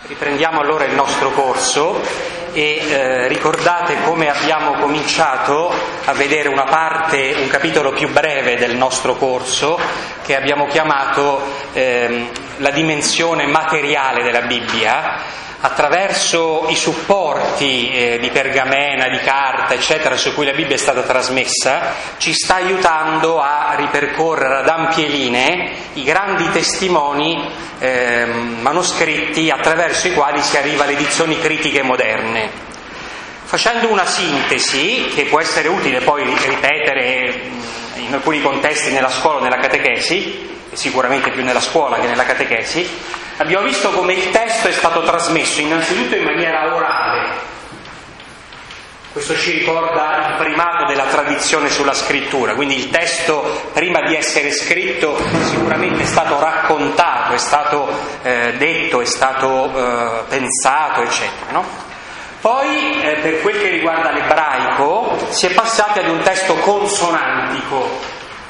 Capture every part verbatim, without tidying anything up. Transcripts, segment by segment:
Riprendiamo allora il nostro corso e eh, ricordate come abbiamo cominciato a vedere una parte, un capitolo più breve del nostro corso che abbiamo chiamato eh, la dimensione materiale della Bibbia, attraverso i supporti eh, di pergamena, di carta, eccetera, su cui la Bibbia è stata trasmessa, ci sta aiutando a ripercorrere ad ampie linee i grandi testimoni eh, manoscritti attraverso i quali si arriva alle edizioni critiche moderne. Facendo una sintesi, che può essere utile poi ripetere in alcuni contesti nella scuola o nella catechesi, sicuramente più nella scuola che nella catechesi, abbiamo visto come il testo è stato trasmesso innanzitutto in maniera orale. Questo ci ricorda il primato della tradizione sulla scrittura, quindi il testo prima di essere scritto sicuramente è stato raccontato, è stato eh, detto, è stato eh, pensato, eccetera, no? Poi eh, per quel che riguarda l'ebraico si è passati ad un testo consonantico,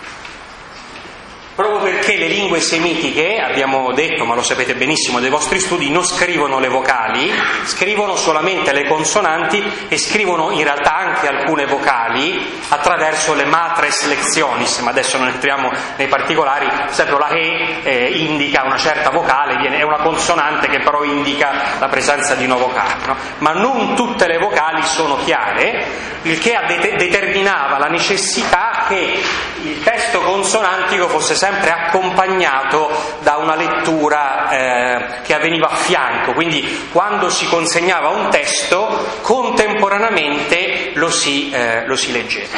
proprio perché le lingue semitiche, abbiamo detto, ma lo sapete benissimo dai vostri studi, non scrivono le vocali, scrivono solamente le consonanti e scrivono in realtà anche alcune vocali attraverso le matres lectionis, ma adesso non entriamo nei particolari. Per esempio la E eh, indica una certa vocale, viene, è una consonante che però indica la presenza di una vocale, no? Ma non tutte le vocali sono chiare, il che det- determinava la necessità che il testo consonantico fosse sempre accompagnato da una lettura eh, che avveniva a fianco, quindi quando si consegnava un testo contemporaneamente lo si, eh, lo si leggeva.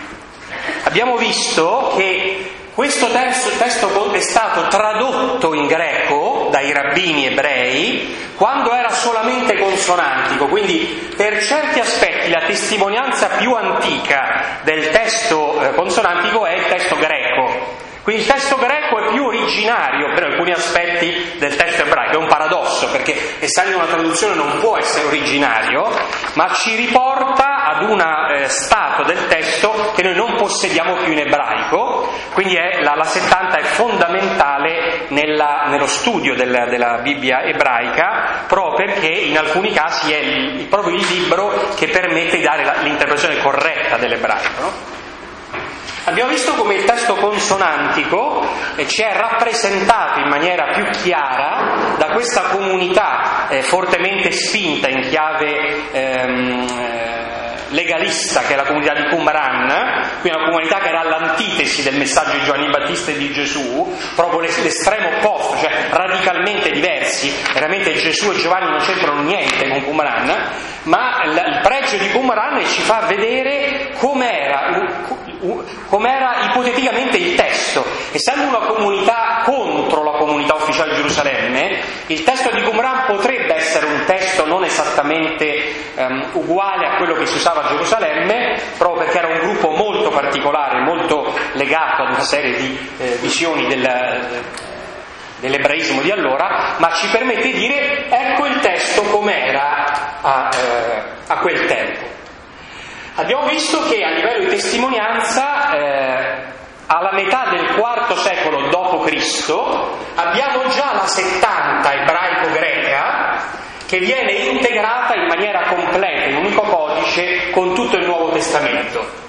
Abbiamo visto che questo testo, testo è stato tradotto in greco dai rabbini ebrei quando era solamente consonantico, quindi per certi aspetti la testimonianza più antica del testo eh, consonantico è il testo greco. Quindi il testo greco è più originario per alcuni aspetti del testo ebraico, è un paradosso perché essendo una traduzione non può essere originario, ma ci riporta ad un eh, stato del testo che noi non possediamo più in ebraico, quindi è, la, la settanta è fondamentale nella, nello studio della, della Bibbia ebraica, proprio perché in alcuni casi è il, proprio il libro che permette di dare la, l'interpretazione corretta dell'ebraico, no? Abbiamo visto come il testo consonantico ci è rappresentato in maniera più chiara da questa comunità eh, fortemente spinta in chiave ehm, legalista, che è la comunità di Qumran, quindi una comunità che era all'antitesi del messaggio di Giovanni Battista e di Gesù, proprio l'estremo opposto, cioè radicalmente diversi. Veramente Gesù e Giovanni non c'entrano niente con Qumran, ma il pregio di Qumran ci fa vedere com'era com'era ipoteticamente il testo. Essendo una comunità contro la comunità ufficiale di Gerusalemme, il testo di Qumran potrebbe essere un testo non esattamente um, uguale a quello che si usava a Gerusalemme, proprio perché era un gruppo molto particolare, molto legato ad una serie di eh, visioni del, dell'ebraismo di allora, ma ci permette di dire ecco il testo com'era a, eh, a quel tempo. Abbiamo visto che a livello di testimonianza, eh, alla metà del quarto secolo dopo Cristo, abbiamo già la settanta ebraico-greca che viene integrata in maniera completa, in un unico codice, con tutto il Nuovo Testamento.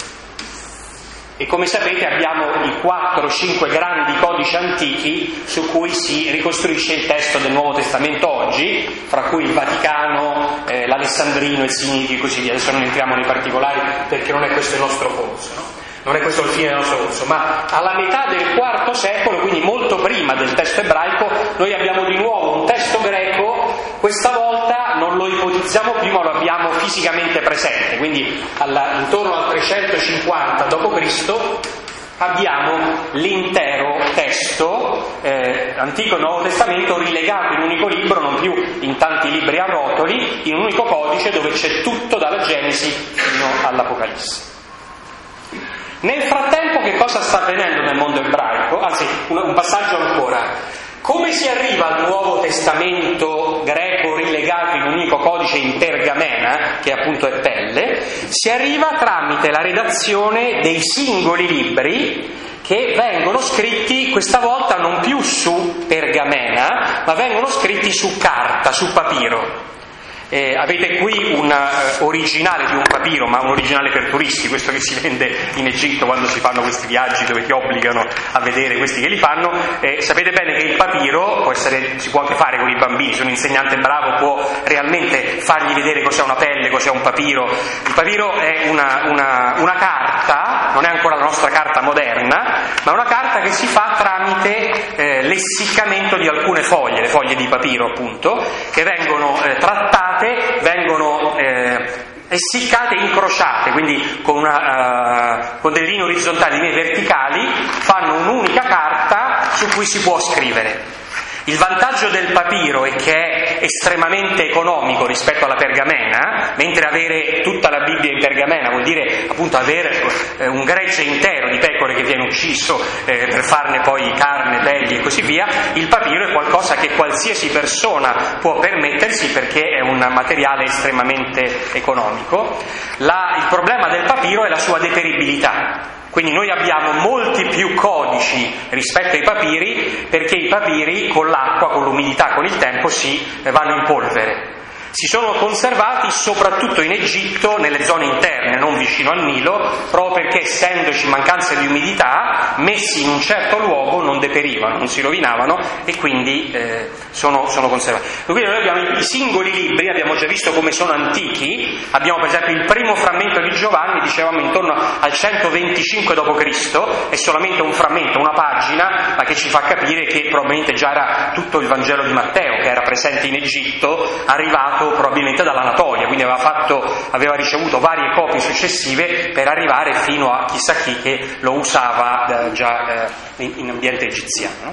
E come sapete abbiamo i quattro o cinque grandi codici antichi su cui si ricostruisce il testo del Nuovo Testamento oggi, fra cui il Vaticano, eh, l'Alessandrino, il Siniti e così via. Adesso non entriamo nei particolari perché non è questo il nostro corso, no? Non è questo il fine del nostro corso, ma alla metà del quarto secolo, quindi molto prima del testo ebraico, noi abbiamo di nuovo un testo greco, questa volta non lo ipotizziamo più ma lo abbiamo fisicamente presente, quindi alla, intorno al trecentocinquanta dopo Cristo abbiamo l'intero testo eh, Antico e Nuovo Testamento rilegato in un unico libro, non più in tanti libri a rotoli, in un unico codice dove c'è tutto dalla Genesi fino all'Apocalisse. Nel frattempo che cosa sta avvenendo nel mondo ebraico? Anzi, un, un passaggio ancora. Come si arriva al Nuovo Testamento greco rilegato in un unico codice in pergamena, che appunto è pelle? Si arriva tramite la redazione dei singoli libri che vengono scritti questa volta non più su pergamena, ma vengono scritti su carta, su papiro. Eh, avete qui un uh, originale di un papiro, ma un originale per turisti, questo che si vende in Egitto quando si fanno questi viaggi dove ti obbligano a vedere questi che li fanno. Eh, sapete bene che il papiro può essere, si può anche fare con i bambini, se un insegnante bravo può realmente fargli vedere cos'è una pelle, cos'è un papiro. Il papiro è una, una, una carta, non è ancora la nostra carta moderna, ma è una carta che si fa tramite eh, l'essiccamento di alcune foglie, le foglie di papiro appunto, che vengono eh, trattate, vengono eh, essiccate e incrociate, quindi con, una, uh, con delle linee orizzontali, linee verticali, fanno un'unica carta su cui si può scrivere. Il vantaggio del papiro è che è estremamente economico rispetto alla pergamena, mentre avere tutta la Bibbia in pergamena vuol dire appunto avere eh, un gregge intero di pecore che viene ucciso eh, per farne poi carne, pelli e così via. Il papiro è qualcosa che qualsiasi persona può permettersi perché è un materiale estremamente economico. La, il problema del papiro è la sua deperibilità. Quindi noi abbiamo molti più codici rispetto ai papiri, perché i papiri con l'acqua, con l'umidità, con il tempo si vanno in polvere. Si sono conservati soprattutto in Egitto, nelle zone interne, non vicino al Nilo, proprio perché essendoci mancanza di umidità, messi in un certo luogo non deperivano, non si rovinavano e quindi eh, sono, sono conservati. Quindi noi abbiamo i singoli libri, abbiamo già visto come sono antichi. Abbiamo per esempio il primo frammento di Giovanni, dicevamo intorno al centoventicinque dopo Cristo, è solamente un frammento, una pagina, ma che ci fa capire che probabilmente già era tutto il Vangelo di Matteo, che era presente in Egitto, arrivato probabilmente dall'Anatolia, quindi aveva, fatto, aveva ricevuto varie copie successive per arrivare fino a chissà chi che lo usava eh, già eh, in, in ambiente egiziano.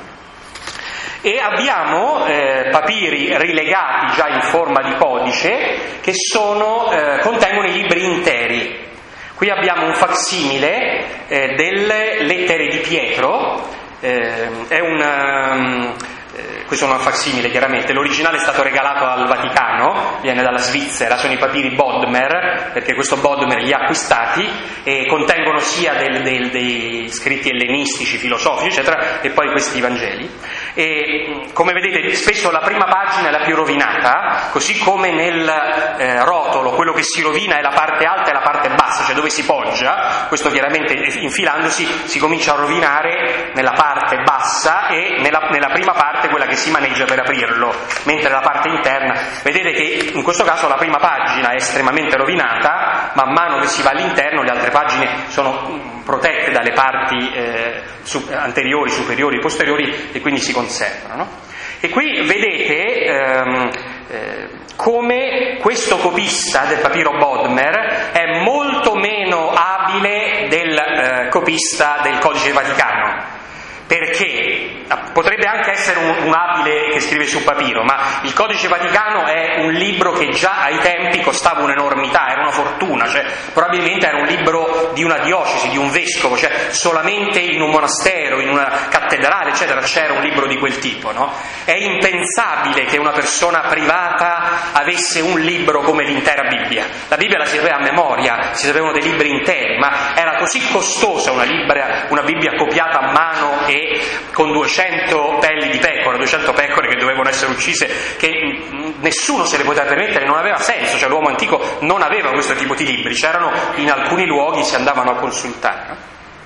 E abbiamo eh, papiri rilegati già in forma di codice che sono, eh, contengono i libri interi. Qui abbiamo un facsimile eh, delle lettere di Pietro, eh, è un... Um, questo è un facsimile chiaramente, l'originale è stato regalato al Vaticano, viene dalla Svizzera, sono i papiri Bodmer, perché questo Bodmer li ha acquistati e contengono sia del, del, dei scritti ellenistici, filosofici eccetera, e poi questi Vangeli. E come vedete spesso la prima pagina è la più rovinata, così come nel eh, rotolo quello che si rovina è la parte alta e la parte bassa, cioè dove si poggia. Questo chiaramente infilandosi si comincia a rovinare nella parte bassa e nella, nella prima parte, quella che si maneggia per aprirlo, mentre la parte interna, vedete che in questo caso la prima pagina è estremamente rovinata, man mano che si va all'interno le altre pagine sono protette dalle parti eh, su, anteriori, superiori, posteriori e quindi si conservano, no? E qui vedete ehm, eh, come questo copista del papiro Bodmer è molto meno abile del eh, copista del Codice Vaticano. Perché potrebbe anche essere un, un abile che scrive su papiro, ma il Codice Vaticano è un libro che già ai tempi costava un'enormità, era una fortuna, cioè probabilmente era un libro di una diocesi, di un vescovo, cioè solamente in un monastero, in una cattedrale, eccetera, c'era un libro di quel tipo, no? È impensabile che una persona privata avesse un libro come l'intera Bibbia. La Bibbia la si sapeva a memoria, si sapevano dei libri interi, ma era così costosa una, libra, una Bibbia copiata a mano e con duecento pelli di pecora, duecento pecore che dovevano essere uccise, che nessuno se le poteva permettere, non aveva senso, cioè l'uomo antico non aveva questo tipo di libri, c'erano in alcuni luoghi, si andavano a consultare.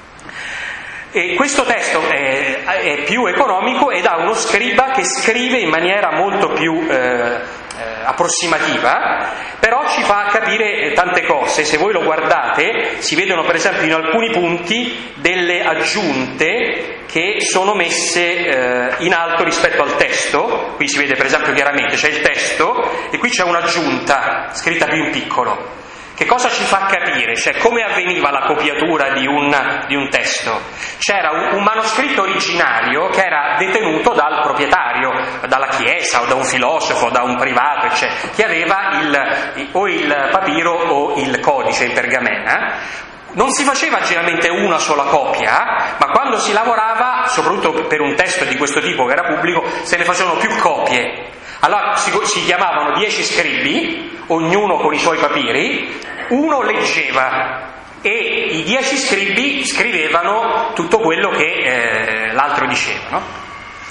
E questo testo è, è più economico ed ha uno scriba che scrive in maniera molto più eh, eh, approssimativa, però ci fa capire tante cose. Se voi lo guardate si vedono per esempio in alcuni punti delle aggiunte che sono messe eh, in alto rispetto al testo. Qui si vede per esempio chiaramente c'è il testo e qui c'è un'aggiunta scritta più in piccolo. Che cosa ci fa capire? Cioè, come avveniva la copiatura di un, di un testo? C'era un, un manoscritto originario che era detenuto dal proprietario, dalla chiesa o da un filosofo, da un privato, eccetera, che aveva il, o il papiro o il codice in pergamena. Non si faceva generalmente una sola copia, ma quando si lavorava, soprattutto per un testo di questo tipo che era pubblico, se ne facevano più copie. Allora si, si chiamavano dieci scribi, ognuno con i suoi papiri, uno leggeva e i dieci scribi scrivevano tutto quello che eh, l'altro diceva, no?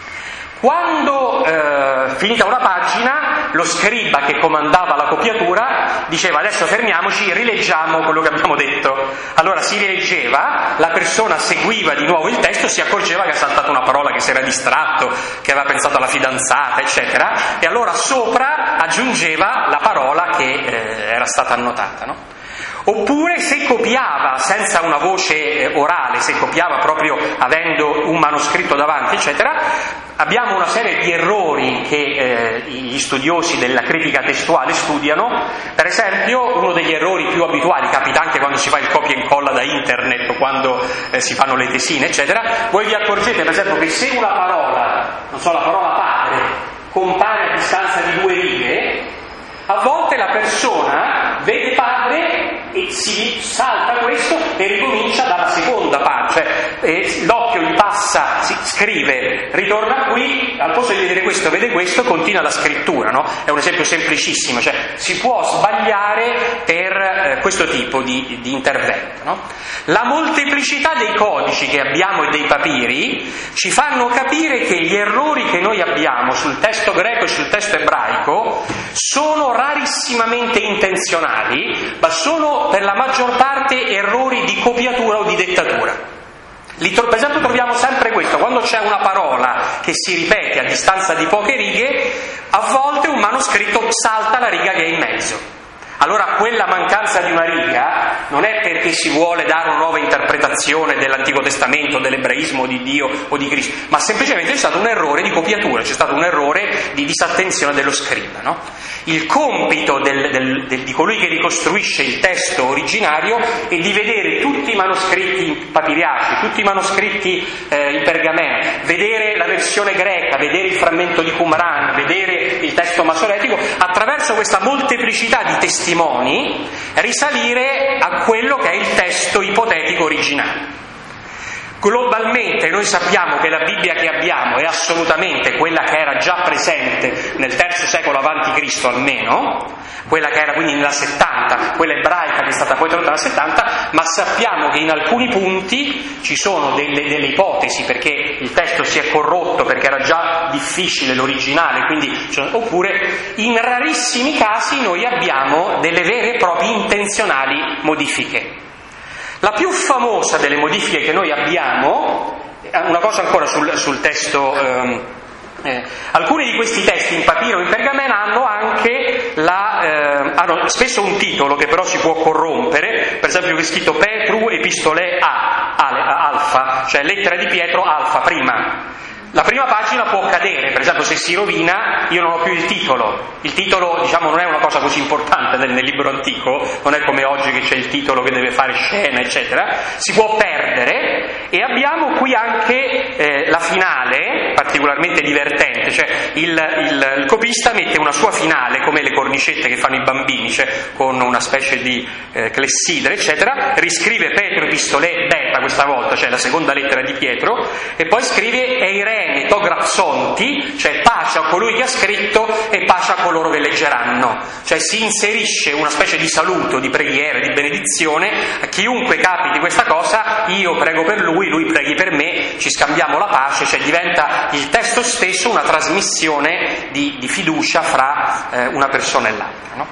Quando eh, finita una pagina, lo scriba che comandava la copiatura diceva: adesso fermiamoci, rileggiamo quello che abbiamo detto. Allora si rileggeva, la persona seguiva di nuovo il testo, si accorgeva che ha saltato una parola, che si era distratto, che aveva pensato alla fidanzata, eccetera, e allora sopra aggiungeva la parola che eh, era stata annotata, no? Oppure se copiava senza una voce orale, se copiava proprio avendo un manoscritto davanti, eccetera, abbiamo una serie di errori che eh, gli studiosi della critica testuale studiano. Per esempio, uno degli errori più abituali, capita anche quando si fa il copia e incolla da internet o quando eh, si fanno le tesine, eccetera, voi vi accorgete per esempio che se una parola, non so, la parola padre, compare a distanza di due righe, a volte la persona vede padre e si salta questo e ricomincia dalla seconda parte, cioè eh, l'occhio gli passa, si scrive, ritorna qui, al posto di vedere questo vede questo, continua la scrittura, no? È un esempio semplicissimo, cioè si può sbagliare per eh, questo tipo di, di intervento, no? La molteplicità dei codici che abbiamo e dei papiri ci fanno capire che gli errori che noi abbiamo sul testo greco e sul testo ebraico sono rarissimamente intenzionali, ma sono per la maggior parte errori di copiatura o di dettatura. Lì, per esempio, troviamo sempre questo: quando c'è una parola che si ripete a distanza di poche righe, a volte un manoscritto salta la riga che è in mezzo. Allora quella mancanza di una riga non è perché si vuole dare una nuova interpretazione dell'Antico Testamento, dell'ebraismo, di Dio o di Cristo, ma semplicemente c'è stato un errore di copiatura, c'è stato un errore di disattenzione dello scriba, no? Il compito del, del, del, di colui che ricostruisce il testo originario è di vedere tutti i manoscritti papiriaci, tutti i manoscritti eh, in pergameno, vedere la versione greca, vedere il frammento di Qumran, vedere il testo masoretico, attraverso questa molteplicità di testimoni risalire a quello che è il testo ipotetico originale. Globalmente noi sappiamo che la Bibbia che abbiamo è assolutamente quella che era già presente nel terzo secolo avanti Cristo almeno, quella che era quindi nella settanta, quella ebraica che è stata poi tradotta nella settanta, ma sappiamo che in alcuni punti ci sono delle, delle ipotesi, perché il testo si è corrotto, perché era già difficile l'originale, quindi, cioè, oppure in rarissimi casi noi abbiamo delle vere e proprie intenzionali modifiche. La più famosa delle modifiche che noi abbiamo, una cosa ancora sul, sul testo, ehm, eh, alcuni di questi testi in papiro o in pergamena hanno anche la, eh, hanno spesso un titolo che però si può corrompere, per esempio che è scritto Petru Epistole A, Ale, Alfa, cioè lettera di Pietro Alfa, prima. La prima pagina può cadere, per esempio se si rovina io non ho più il titolo, il titolo diciamo non è una cosa così importante nel, nel libro antico, non è come oggi che c'è il titolo che deve fare scena eccetera, si può perdere. E abbiamo qui anche eh, la finale particolarmente divertente, cioè il, il, il copista mette una sua finale come le cornicette che fanno i bambini, cioè con una specie di eh, clessidra eccetera, riscrive Petro Epistole Beta questa volta, cioè la seconda lettera di Pietro, e poi scrive Eire to grapsonti, cioè pace a colui che ha scritto e pace a coloro che leggeranno, cioè si inserisce una specie di saluto, di preghiera, di benedizione a chiunque capiti questa cosa, io prego per lui, lui preghi per me, ci scambiamo la pace, cioè diventa il testo stesso una trasmissione di, di fiducia fra eh, una persona e l'altra, no?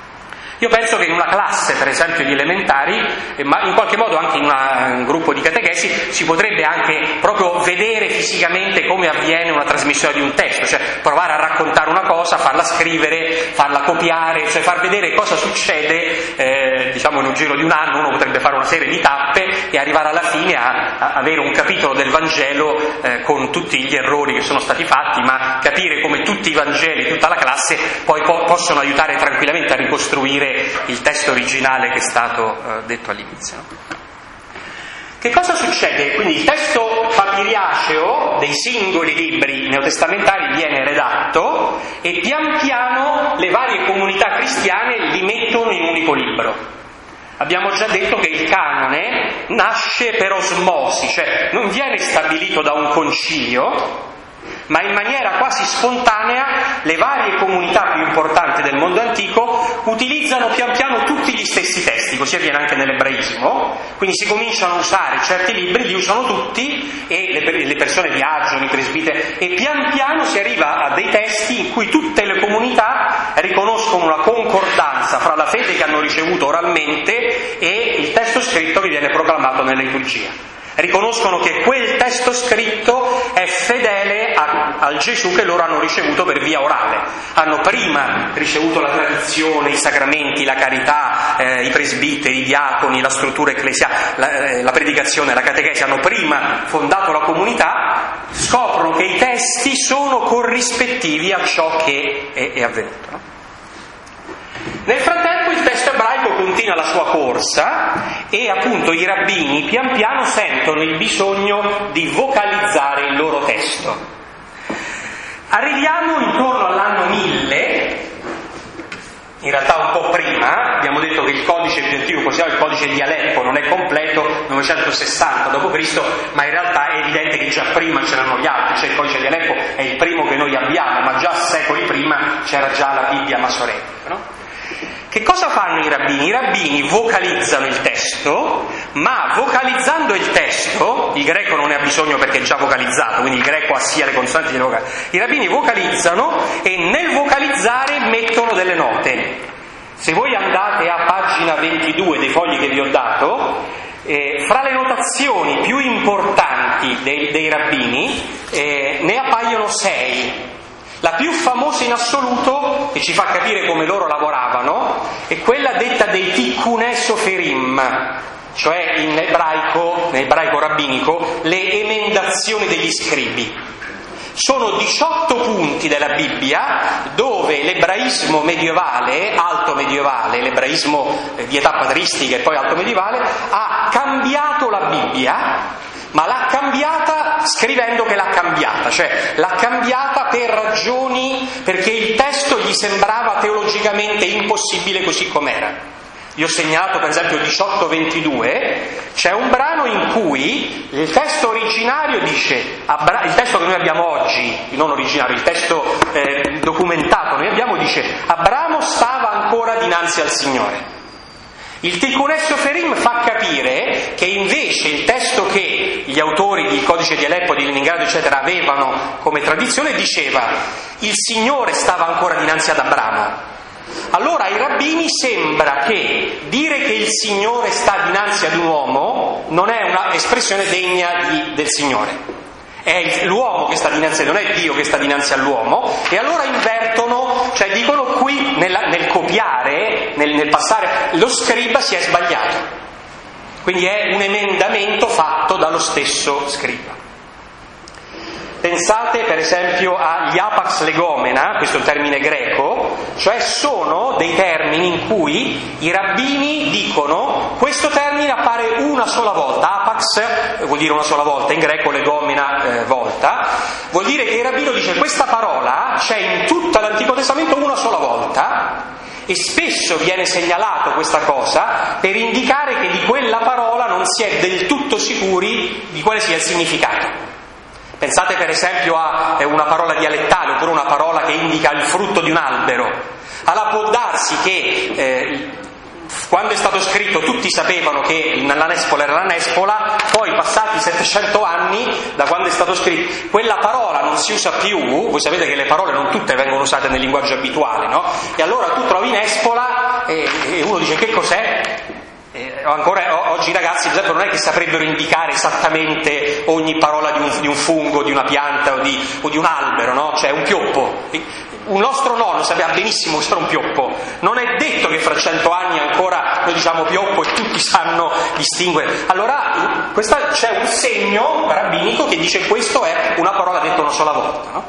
Io penso che in una classe, per esempio, di elementari, ma in qualche modo anche in una, un gruppo di catechesi, si potrebbe anche proprio vedere fisicamente come avviene una trasmissione di un testo, cioè provare a raccontare una cosa, farla scrivere, farla copiare, cioè far vedere cosa succede, eh, diciamo in un giro di un anno uno potrebbe fare una serie di tappe e arrivare alla fine a, a avere un capitolo del Vangelo eh, con tutti gli errori che sono stati fatti, ma capire come tutti i Vangeli, tutta la classe, poi po- possono aiutare tranquillamente a ricostruire il testo originale che è stato eh, detto all'inizio. Che cosa succede? Quindi il testo papiriaceo dei singoli libri neotestamentari viene redatto e pian piano le varie comunità cristiane li mettono in un unico libro. Abbiamo già detto che il canone nasce per osmosi, cioè non viene stabilito da un concilio, ma in maniera quasi spontanea le varie comunità più importanti del mondo antico utilizzano pian piano tutti gli stessi testi, così avviene anche nell'ebraismo, quindi si cominciano a usare certi libri, li usano tutti e le, le persone viaggiano, i presbiteri, e pian piano si arriva a dei testi in cui tutte le comunità riconoscono una concordanza fra la fede che hanno ricevuto oralmente e il testo scritto che viene proclamato nella liturgia. Riconoscono che quel testo scritto è fedele a, al Gesù che loro hanno ricevuto per via orale. Hanno prima ricevuto la tradizione, i sacramenti, la carità, eh, i presbiteri, i diaconi, la struttura ecclesiale, la, eh, la predicazione, la catechesi, hanno prima fondato la comunità, scoprono che i testi sono corrispettivi a ciò che è, è avvenuto, no? Nel frattempo il testo ebraico continua la sua corsa e appunto i rabbini pian piano sentono il bisogno di vocalizzare il loro testo. Arriviamo intorno all'anno mille, in realtà un po' prima, abbiamo detto che il codice più antico, possiamo il codice di Aleppo, non è completo, novecentosessanta dopo Cristo, ma in realtà è evidente che già prima c'erano gli altri, cioè il codice di Aleppo è il primo che noi abbiamo, ma già secoli prima c'era già la Bibbia masoretica, no? Che cosa fanno i rabbini? I rabbini vocalizzano il testo, ma vocalizzando il testo, il greco non ne ha bisogno perché è già vocalizzato, quindi il greco ha sia le consonanti che le vocali. I rabbini vocalizzano e nel vocalizzare mettono delle note. Se voi andate a pagina ventidue dei fogli che vi ho dato, eh, fra le notazioni più importanti dei, dei rabbini eh, ne appaiono sei. La più famosa in assoluto, che ci fa capire come loro lavoravano, è quella detta dei Tikkunei Soferim, cioè in ebraico, in ebraico rabbinico, le emendazioni degli scribi. Sono diciotto punti della Bibbia dove l'ebraismo medievale, alto medievale, l'ebraismo di età patristica e poi alto medievale, ha cambiato la Bibbia, ma l'ha cambiata scrivendo che l'ha cambiata, cioè l'ha cambiata per ragioni, perché il testo gli sembrava teologicamente impossibile così com'era. Io ho segnalato per esempio diciotto ventidue, c'è un brano in cui il testo originario dice, il testo che noi abbiamo oggi, non originario, il testo eh, documentato noi abbiamo, dice Abramo stava ancora dinanzi al Signore. Il Tikkunei Soferim fa capire che invece il testo che gli autori del codice di Aleppo, di Leningrado eccetera avevano come tradizione diceva il Signore stava ancora dinanzi ad Abramo. Allora ai rabbini sembra che dire che il Signore sta dinanzi ad un uomo non è una espressione degna di, del Signore. È l'uomo che sta dinanzi, non è Dio che sta dinanzi all'uomo, e allora invertono, cioè dicono qui nella, nel copiare, nel, nel passare, lo scriba si è sbagliato. Quindi è un emendamento fatto dallo stesso scriba. Pensate per esempio agli apax legomena, questo è un termine greco, cioè sono dei termini in cui i rabbini dicono questo termine appare una sola volta, apax vuol dire una sola volta, in greco legomena eh, volta, vuol dire che il rabbino dice questa parola c'è in tutto l'Antico Testamento una sola volta e spesso viene segnalato questa cosa per indicare che di quella parola non si è del tutto sicuri di quale sia il significato. Pensate per esempio a una parola dialettale oppure una parola che indica il frutto di un albero. Allora può darsi che eh, quando è stato scritto tutti sapevano che la nespola era la nespola, poi passati settecento anni da quando è stato scritto quella parola non si usa più, voi sapete che le parole non tutte vengono usate nel linguaggio abituale, no? E allora tu trovi nespola e, e uno dice che cos'è? Eh, ancora oggi i ragazzi per esempio non è che saprebbero indicare esattamente ogni parola di un, di un fungo, di una pianta o di, o di un albero, no? Cioè un pioppo. Un nostro nonno sapeva benissimo che era un pioppo. Non è detto che fra cento anni ancora noi diciamo pioppo e tutti sanno distinguere. Allora questa, c'è un segno rabbinico che dice questo è una parola detta una sola volta, no?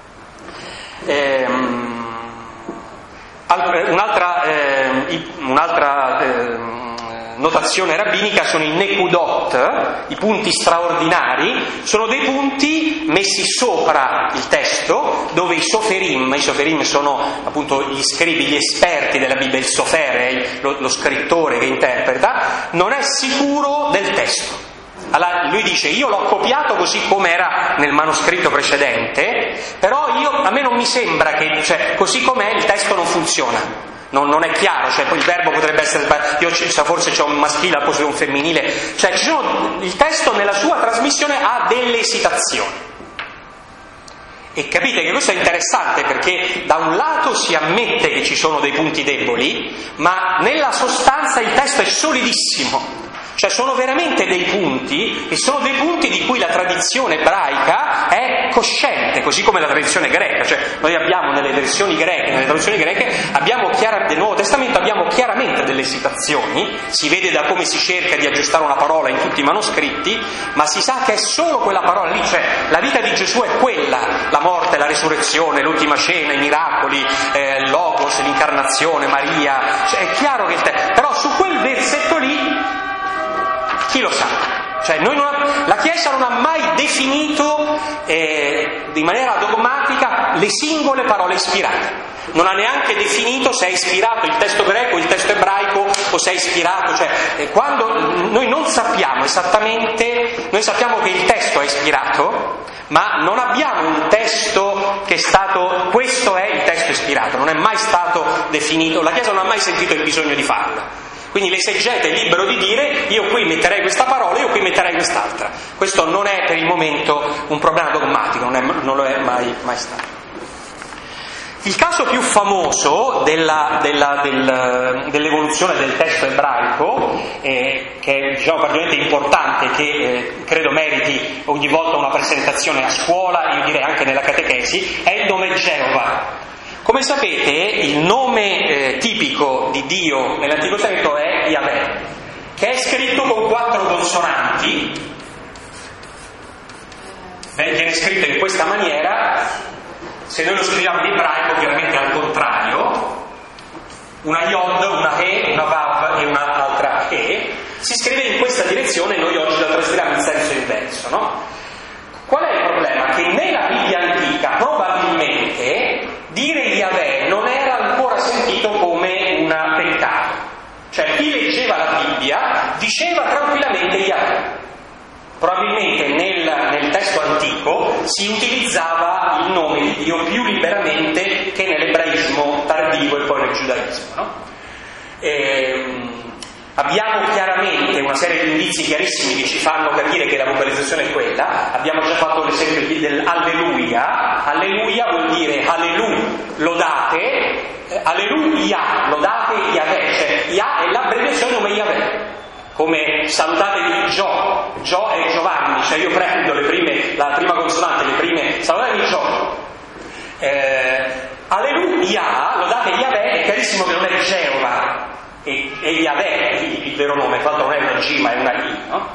Ehm, un'altra eh, un'altra eh, notazione rabbinica sono i nekudot, i punti straordinari, sono dei punti messi sopra il testo dove i soferim, i soferim sono appunto gli scribi, gli esperti della Bibbia, il sofer, lo, lo scrittore che interpreta, non è sicuro del testo. Allora lui dice io l'ho copiato così come era nel manoscritto precedente, però io, a me non mi sembra che, cioè, così com'è il testo non funziona. non, non è chiaro, cioè poi il verbo potrebbe essere, io forse c'è un maschile al posto di un femminile, cioè ci sono, il testo nella sua trasmissione ha delle esitazioni. E capite che questo è interessante perché da un lato si ammette che ci sono dei punti deboli, ma nella sostanza il testo è solidissimo. Cioè sono veramente dei punti, e sono dei punti di cui la tradizione ebraica è cosciente, così come la tradizione greca. Cioè noi abbiamo nelle versioni greche, nelle traduzioni greche, abbiamo chiara, del Nuovo Testamento abbiamo chiaramente delle citazioni, si vede da come si cerca di aggiustare una parola in tutti i manoscritti, ma si sa che è solo quella parola lì, cioè la vita di Gesù è quella, la morte, la resurrezione, l'ultima cena, i miracoli, eh, il Logos, l'incarnazione, Maria, cioè è chiaro che il te- però su quel versetto lì chi lo sa? Cioè noi non ha, la Chiesa non ha mai definito eh, in maniera dogmatica le singole parole ispirate, non ha neanche definito se è ispirato il testo greco, il testo ebraico o se è ispirato, cioè eh, quando noi non sappiamo esattamente, noi sappiamo che il testo è ispirato, ma non abbiamo un testo che è stato, questo è il testo ispirato, non è mai stato definito, la Chiesa non ha mai sentito il bisogno di farlo. Quindi l'esegete è libero di dire io qui metterei questa parola, io qui metterei quest'altra. Questo non è per il momento un problema dogmatico, non, è, non lo è mai, mai stato. Il caso più famoso della, della, del, dell'evoluzione del testo ebraico, eh, che è diciamo, particolarmente importante, che eh, credo meriti ogni volta una presentazione a scuola, io direi anche nella catechesi, è il nome Geova. Come sapete, il nome eh, tipico di Dio nell'Antico Testamento è Yahweh, che è scritto con quattro consonanti, viene scritto in questa maniera, se noi lo scriviamo in ebraico chiaramente al contrario, una Yod, una He, una Vav e un'altra He, si scrive in questa direzione e noi oggi la trasferiamo in senso inverso, no? Qual è il problema? Che nella Bibbia antica probabilmente dire Yahweh non era ancora sentito come un peccato, cioè chi leggeva la Bibbia diceva tranquillamente Yahweh. Probabilmente nel, nel testo antico si utilizzava il nome di Dio più liberamente che nell'ebraismo tardivo e poi nel giudaismo, no? Ehm, Abbiamo chiaramente una serie di indizi chiarissimi che ci fanno capire che la vocalizzazione è quella. Abbiamo già fatto l'esempio dell'alleluia. Alleluia vuol dire allelu, lodate, eh, alleluia, lodate Yahweh, cioè Yah è l'abbreviazione del nome Yahweh. Come salutatevi Gio, Gio è Giovanni, cioè io prendo le prime, la prima consonante, le prime, salutatevi Gio. Eh, alleluia, lodate Yahweh, è chiarissimo che non è Geova. E, e Yahweh il, il vero nome, tra l'altro non è una G ma è una I, no?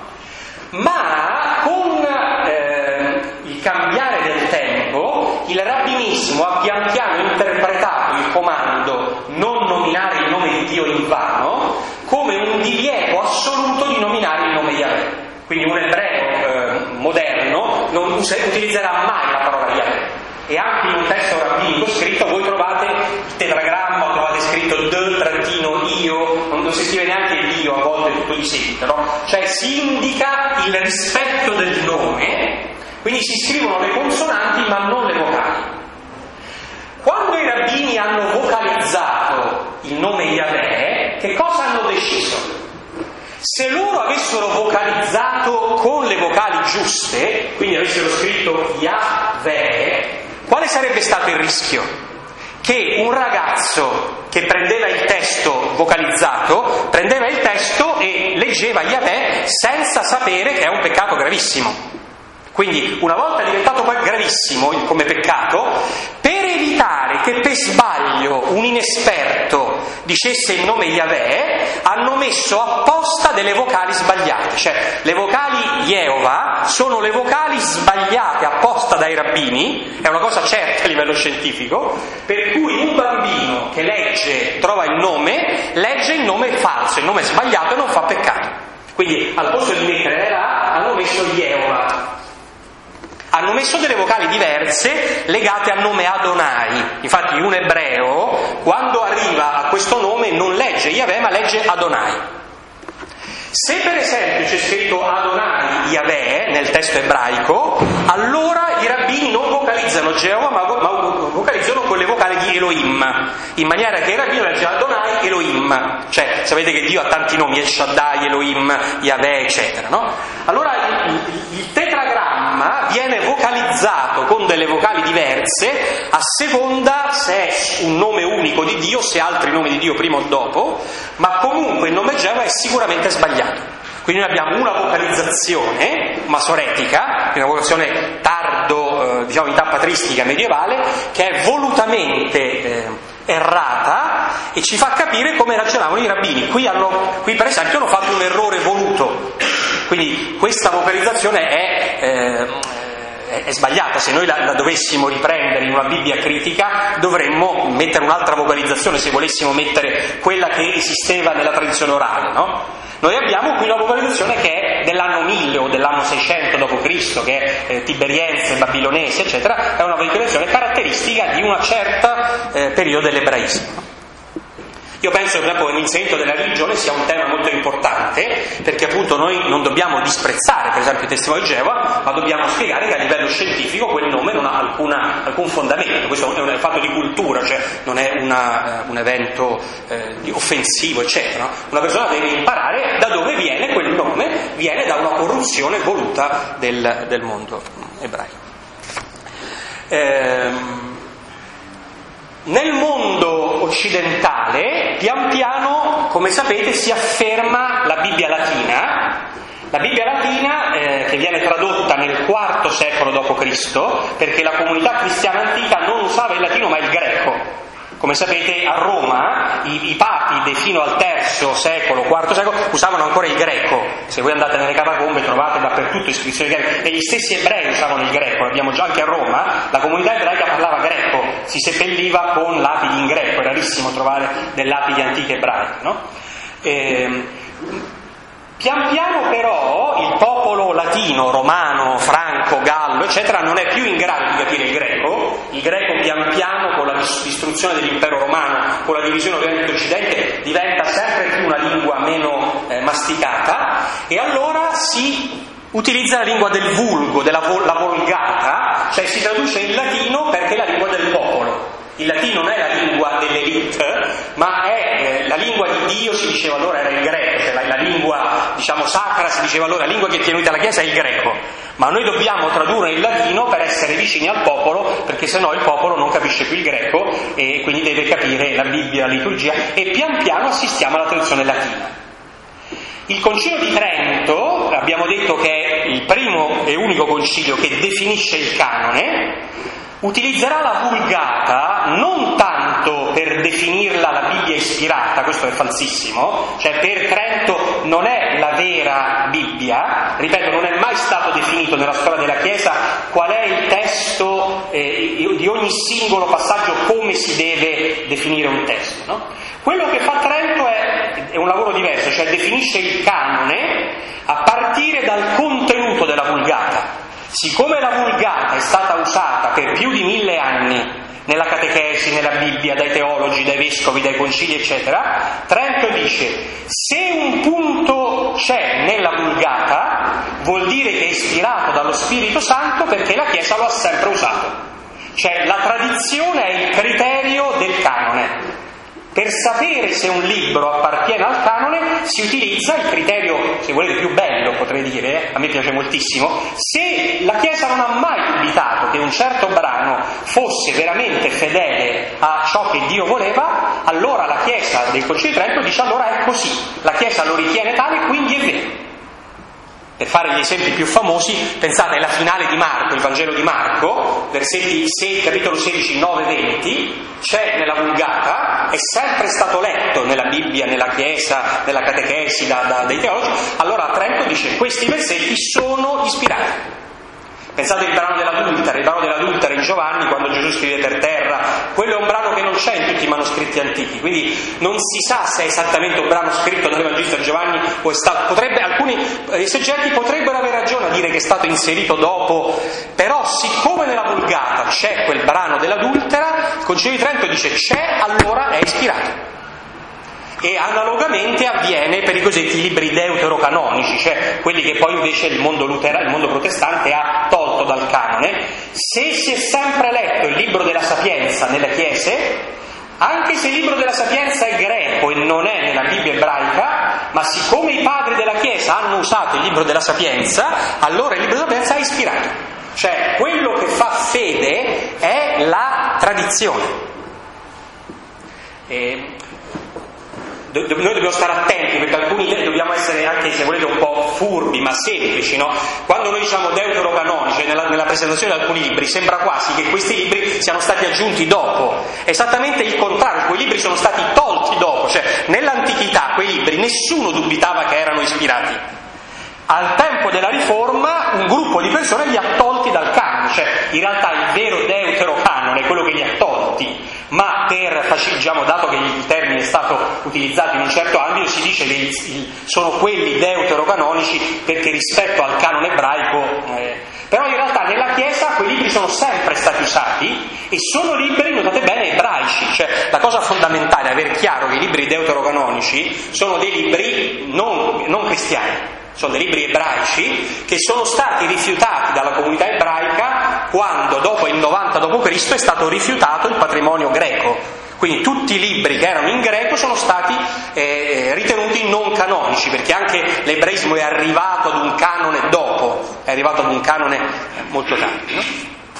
Ma con eh, il cambiare del tempo il rabbinismo ha pian piano interpretato il comando non nominare il nome di Dio in vano come un divieto assoluto di nominare il nome Yahweh. Quindi un ebreo eh, moderno non utilizzerà mai la parola Yahweh. E anche in un testo rabbinico scritto voi trovate il tetragramma, trovate scritto de trattino io, non si scrive neanche Dio a volte tutto di seguito, no? Cioè si indica il rispetto del nome, quindi si scrivono le consonanti ma non le vocali. Quando i rabbini hanno vocalizzato il nome Yahweh, che cosa hanno deciso? Se loro avessero vocalizzato con le vocali giuste, quindi avessero scritto Yahweh, quale sarebbe stato il rischio? Che un ragazzo che prendeva il testo vocalizzato, prendeva il testo e leggeva Yahweh senza sapere che è un peccato gravissimo. Quindi, una volta diventato gravissimo come peccato, per evitare che per sbaglio un inesperto dicesse il nome Yahweh, hanno messo apposta delle vocali sbagliate. Cioè, le vocali Yehovah sono le vocali sbagliate apposta dai rabbini, è una cosa certa a livello scientifico, per cui un bambino che legge, trova il nome, legge il nome falso, il nome sbagliato e non fa peccato. Quindi, al posto di mettere la, hanno messo Yehovah. Hanno messo delle vocali diverse legate al nome Adonai. Infatti un ebreo quando arriva a questo nome non legge Yahweh ma legge Adonai. Se per esempio c'è scritto Adonai Yahweh nel testo ebraico, allora i rabbini non vocalizzano Geova ma vocalizzano con le vocali di Elohim, in maniera che il rabbino legge Adonai Elohim, cioè sapete che Dio ha tanti nomi, El Shaddai, Elohim, Yahweh, eccetera, no? Allora il, il, il tetragramma viene vocalizzato con delle vocali diverse a seconda se è un nome unico di Dio, se altri nomi di Dio prima o dopo, ma comunque il nome Geova è sicuramente sbagliato. Quindi noi abbiamo una vocalizzazione masoretica, una vocalizzazione tardo, eh, diciamo in età patristica medievale, che è volutamente eh, errata e ci fa capire come ragionavano i rabbini. Qui, hanno, qui per esempio hanno fatto un errore voluto, quindi questa vocalizzazione è... Eh, è sbagliata. Se noi la, la dovessimo riprendere in una Bibbia critica dovremmo mettere un'altra vocalizzazione se volessimo mettere quella che esisteva nella tradizione orale, no? Noi abbiamo qui una vocalizzazione che è dell'anno mille o dell'anno seicento dopo Cristo, che è eh, tiberiense, babilonese, eccetera, è una vocalizzazione caratteristica di una certa eh, periodo dell'ebraismo. Io penso che per esempio l'insegnamento della religione sia un tema molto importante, perché appunto noi non dobbiamo disprezzare per esempio i testimoni di Geova, ma dobbiamo spiegare che a livello scientifico quel nome non ha alcuna, alcun fondamento. Questo è un fatto di cultura, cioè non è una, un evento eh, offensivo, eccetera. Una persona deve imparare da dove viene quel nome, viene da una corruzione voluta del, del mondo ebraico. Ehm, Nel mondo occidentale, pian piano, come sapete, si afferma la Bibbia latina, la Bibbia latina eh, che viene tradotta nel quarto secolo dopo Cristo, perché la comunità cristiana antica non usava il latino ma il greco. Come sapete, a Roma i, i papi fino al terzo secolo, quarto secolo, usavano ancora il greco. Se voi andate nelle catacombe trovate dappertutto iscrizioni greche, e gli stessi ebrei usavano il greco. L'abbiamo già anche a Roma, la comunità ebraica parlava greco, si seppelliva con lapidi in greco, è rarissimo trovare delle lapidi antiche ebraiche, no? E, pian piano però il popolo latino, romano, franco, gallo, eccetera, non è più in grado di capire il greco. Il greco pian piano, con la distruzione dell'impero romano, con la divisione Oriente-Occidente, diventa sempre più una lingua meno eh, masticata, e allora si utilizza la lingua del vulgo, della vol- la volgata, cioè si traduce in latino perché è la lingua del popolo. Il latino non è la lingua dell'elite, ma è eh, la lingua di Dio, si diceva allora era il greco, cioè la, la lingua diciamo sacra, si diceva allora la lingua che tiene unita la Chiesa è il greco, ma noi dobbiamo tradurre il latino per essere vicini al popolo, perché sennò il popolo non capisce più il greco e quindi deve capire la Bibbia, la liturgia, e pian piano assistiamo alla traduzione latina. Il Concilio di Trento, abbiamo detto che è il primo e unico concilio che definisce il canone, utilizzerà la Vulgata non tanto per definirla la Bibbia ispirata, questo è falsissimo, cioè per Trento non è la vera Bibbia, ripeto, non è mai stato definito nella storia della Chiesa qual è il testo eh, di ogni singolo passaggio, come si deve definire un testo, no? Quello che fa Trento è, è un lavoro diverso, cioè definisce il canone a partire dal contenuto della Vulgata. Siccome la Vulgata è stata usata per più di mille anni nella catechesi, nella Bibbia, dai teologi, dai vescovi, dai concili, eccetera, Trento dice: se un punto c'è nella Vulgata, vuol dire che è ispirato dallo Spirito Santo, perché la Chiesa lo ha sempre usato. Cioè la tradizione è il criterio del canone. Per sapere se un libro appartiene al canone si utilizza il criterio, se volete, più bello, potrei dire, eh? A me piace moltissimo. Se la Chiesa non ha mai dubitato che un certo brano fosse veramente fedele a ciò che Dio voleva, allora la Chiesa del Concilio di Trento dice: allora è così, la Chiesa lo ritiene tale, quindi è vero. Per fare gli esempi più famosi, pensate alla finale di Marco, il Vangelo di Marco, versetti sei, capitolo sedici, nove, venti, c'è nella Vulgata, è sempre stato letto nella Bibbia, nella Chiesa, nella catechesi, da, da, dai teologi. Allora Trento dice: questi versetti sono ispirati. Pensate al brano dell'adultera, il brano dell'adultera in Giovanni, quando Gesù scrive per terra, quello è un brano che non c'è in tutti i manoscritti antichi, quindi non si sa se è esattamente un brano scritto dall'Evangelista Giovanni o è stato, potrebbe, alcuni esegeti potrebbero avere ragione a dire che è stato inserito dopo, però siccome nella Vulgata c'è quel brano dell'adultera, il Concilio di Trento dice: c'è, allora è ispirato. E analogamente avviene per i cosiddetti libri deuterocanonici, cioè quelli che poi invece il mondo, lutera, il mondo protestante ha tolto dal canone. Se si è sempre letto il libro della Sapienza nelle chiese, anche se il libro della Sapienza è greco e non è nella Bibbia ebraica, ma siccome i padri della Chiesa hanno usato il libro della Sapienza, allora il libro della Sapienza è ispirato. Cioè, quello che fa fede è la tradizione. E noi dobbiamo stare attenti, perché alcuni dobbiamo essere anche, se volete, un po' furbi ma semplici, no? Quando noi diciamo deuterocanonici, nella, nella presentazione di alcuni libri sembra quasi che questi libri siano stati aggiunti dopo. Esattamente il contrario, quei libri sono stati tolti dopo, cioè nell'antichità quei libri nessuno dubitava che erano ispirati. Al tempo della Riforma un gruppo di persone li ha tolti dal canone, cioè in realtà il vero deuterocanone è quello che li ha tolti, ma per, diciamo, dato che il termine è stato utilizzato in un certo ambito, si dice che il, il, sono quelli deuterocanonici perché rispetto al canone ebraico, eh, però in realtà nella Chiesa quei libri sono sempre stati usati e sono libri, notate bene, ebraici, cioè la cosa fondamentale è aver chiaro che i libri deuterocanonici sono dei libri non, non cristiani. Sono dei libri ebraici che sono stati rifiutati dalla comunità ebraica quando, dopo il novanta dopo Cristo, è stato rifiutato il patrimonio greco. Quindi tutti i libri che erano in greco sono stati eh, ritenuti non canonici, perché anche l'ebraismo è arrivato ad un canone dopo, è arrivato ad un canone molto tardi, no?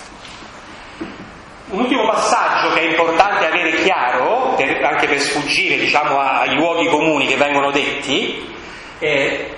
Un ultimo passaggio che è importante avere chiaro, per, anche per sfuggire, diciamo, ai luoghi comuni che vengono detti, eh,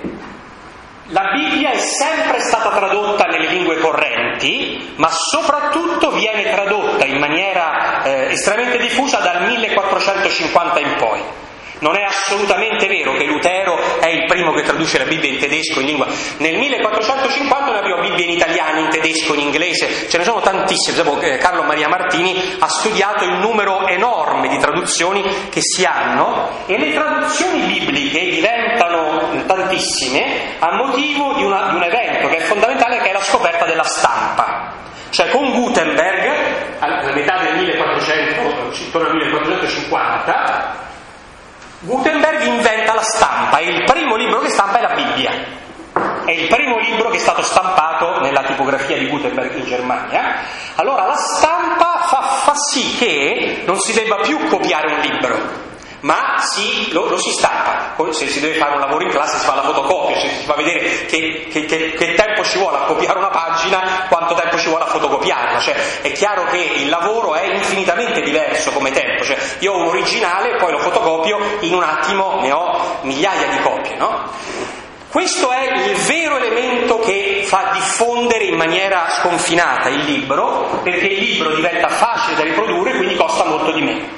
la Bibbia è sempre stata tradotta nelle lingue correnti, ma soprattutto viene tradotta in maniera eh, estremamente diffusa dal millequattrocentocinquanta in poi. Non è assolutamente vero che Lutero è il primo che traduce la Bibbia in tedesco, in lingua. Nel millequattrocentocinquanta noi abbiamo Bibbie in italiano, in tedesco, in inglese, ce ne sono tantissime. Carlo Maria Martini ha studiato il numero enorme di traduzioni che si hanno, e le traduzioni bibliche diventano tantissime a motivo di, una, di un evento che è fondamentale, che è la scoperta della stampa. Cioè con Gutenberg, alla metà del millequattrocento, intorno al millequattrocentocinquanta, Gutenberg inventa la stampa, e il primo libro che stampa è la Bibbia. È il primo libro che è stato stampato nella tipografia di Gutenberg in Germania. Allora la stampa fa, fa sì che non si debba più copiare un libro, ma si, lo, lo si stampa. Se si deve fare un lavoro in classe si fa la fotocopia, cioè si fa vedere che, che, che, che tempo ci vuole a copiare una pagina, quanto tempo ci vuole a fotocopiarla. Cioè è chiaro che il lavoro è infinitamente diverso come tempo, cioè io ho un originale, poi lo fotocopio, in un attimo ne ho migliaia di copie, no? Questo è il vero elemento che fa diffondere in maniera sconfinata il libro, perché il libro diventa facile da riprodurre, quindi costa molto di meno.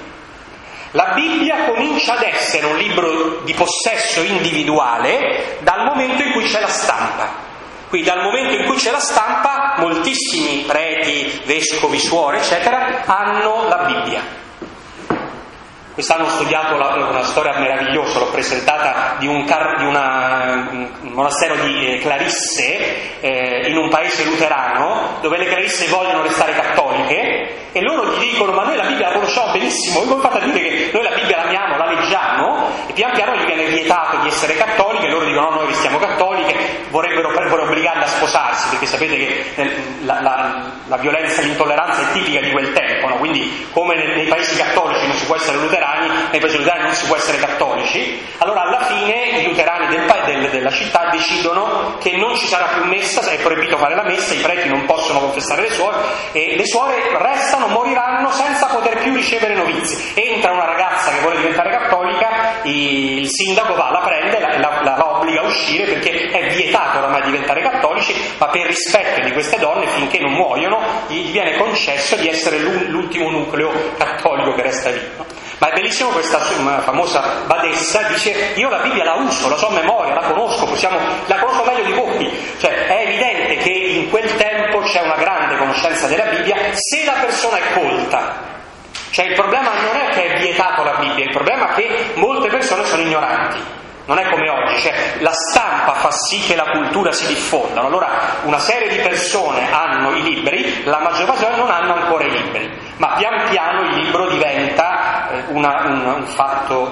La Bibbia comincia ad essere un libro di possesso individuale dal momento in cui c'è la stampa. Quindi dal momento in cui c'è la stampa, moltissimi preti, vescovi, suore, eccetera, hanno la Bibbia. Quest'anno ho studiato la, una storia meravigliosa, l'ho presentata, di un, car, di una, un monastero di eh, Clarisse eh, in un paese luterano, dove le Clarisse vogliono restare cattoliche, e loro gli dicono: ma noi la Bibbia la conosciamo benissimo, voi come fate a dire che noi la Bibbia l'amiamo, la leggiamo? E pian piano gli viene vietato di essere cattoliche, e loro dicono: no, noi restiamo cattoliche, vorrebbero, vorrebbero obbligarle a sposarsi, perché sapete che eh, la, la, la violenza e l'intolleranza è tipica di quel tempo, no? Quindi come nei, nei paesi cattolici non si può essere luterani, nei paesi luterani non si può essere cattolici. Allora alla fine i luterani del, del, della città decidono che non ci sarà più messa, è proibito fare la messa, i preti non possono confessare le suore, e le suore restano, moriranno senza poter più ricevere novizi. Entra una ragazza che vuole diventare cattolica, il sindaco va, la prende, la, la, la obbliga a uscire, perché è vietato oramai diventare cattolici, ma per rispetto di queste donne, finché non muoiono, gli viene concesso di essere l'ultimo nucleo cattolico che resta lì, no? Ma è bellissimo, questa famosa badessa dice: io la Bibbia la uso, la so a memoria, la conosco, possiamo, la conosco meglio di voi. Cioè è evidente che in quel tempo c'è una grande conoscenza della Bibbia, se la persona è colta. Cioè il problema non è che è vietato la Bibbia, il problema è che molte persone sono ignoranti. Non è come oggi, cioè la stampa fa sì che la cultura si diffonda. Allora una serie di persone hanno i libri, la maggior parte non hanno ancora i libri, ma pian piano il libro diventa eh, una, un, un fatto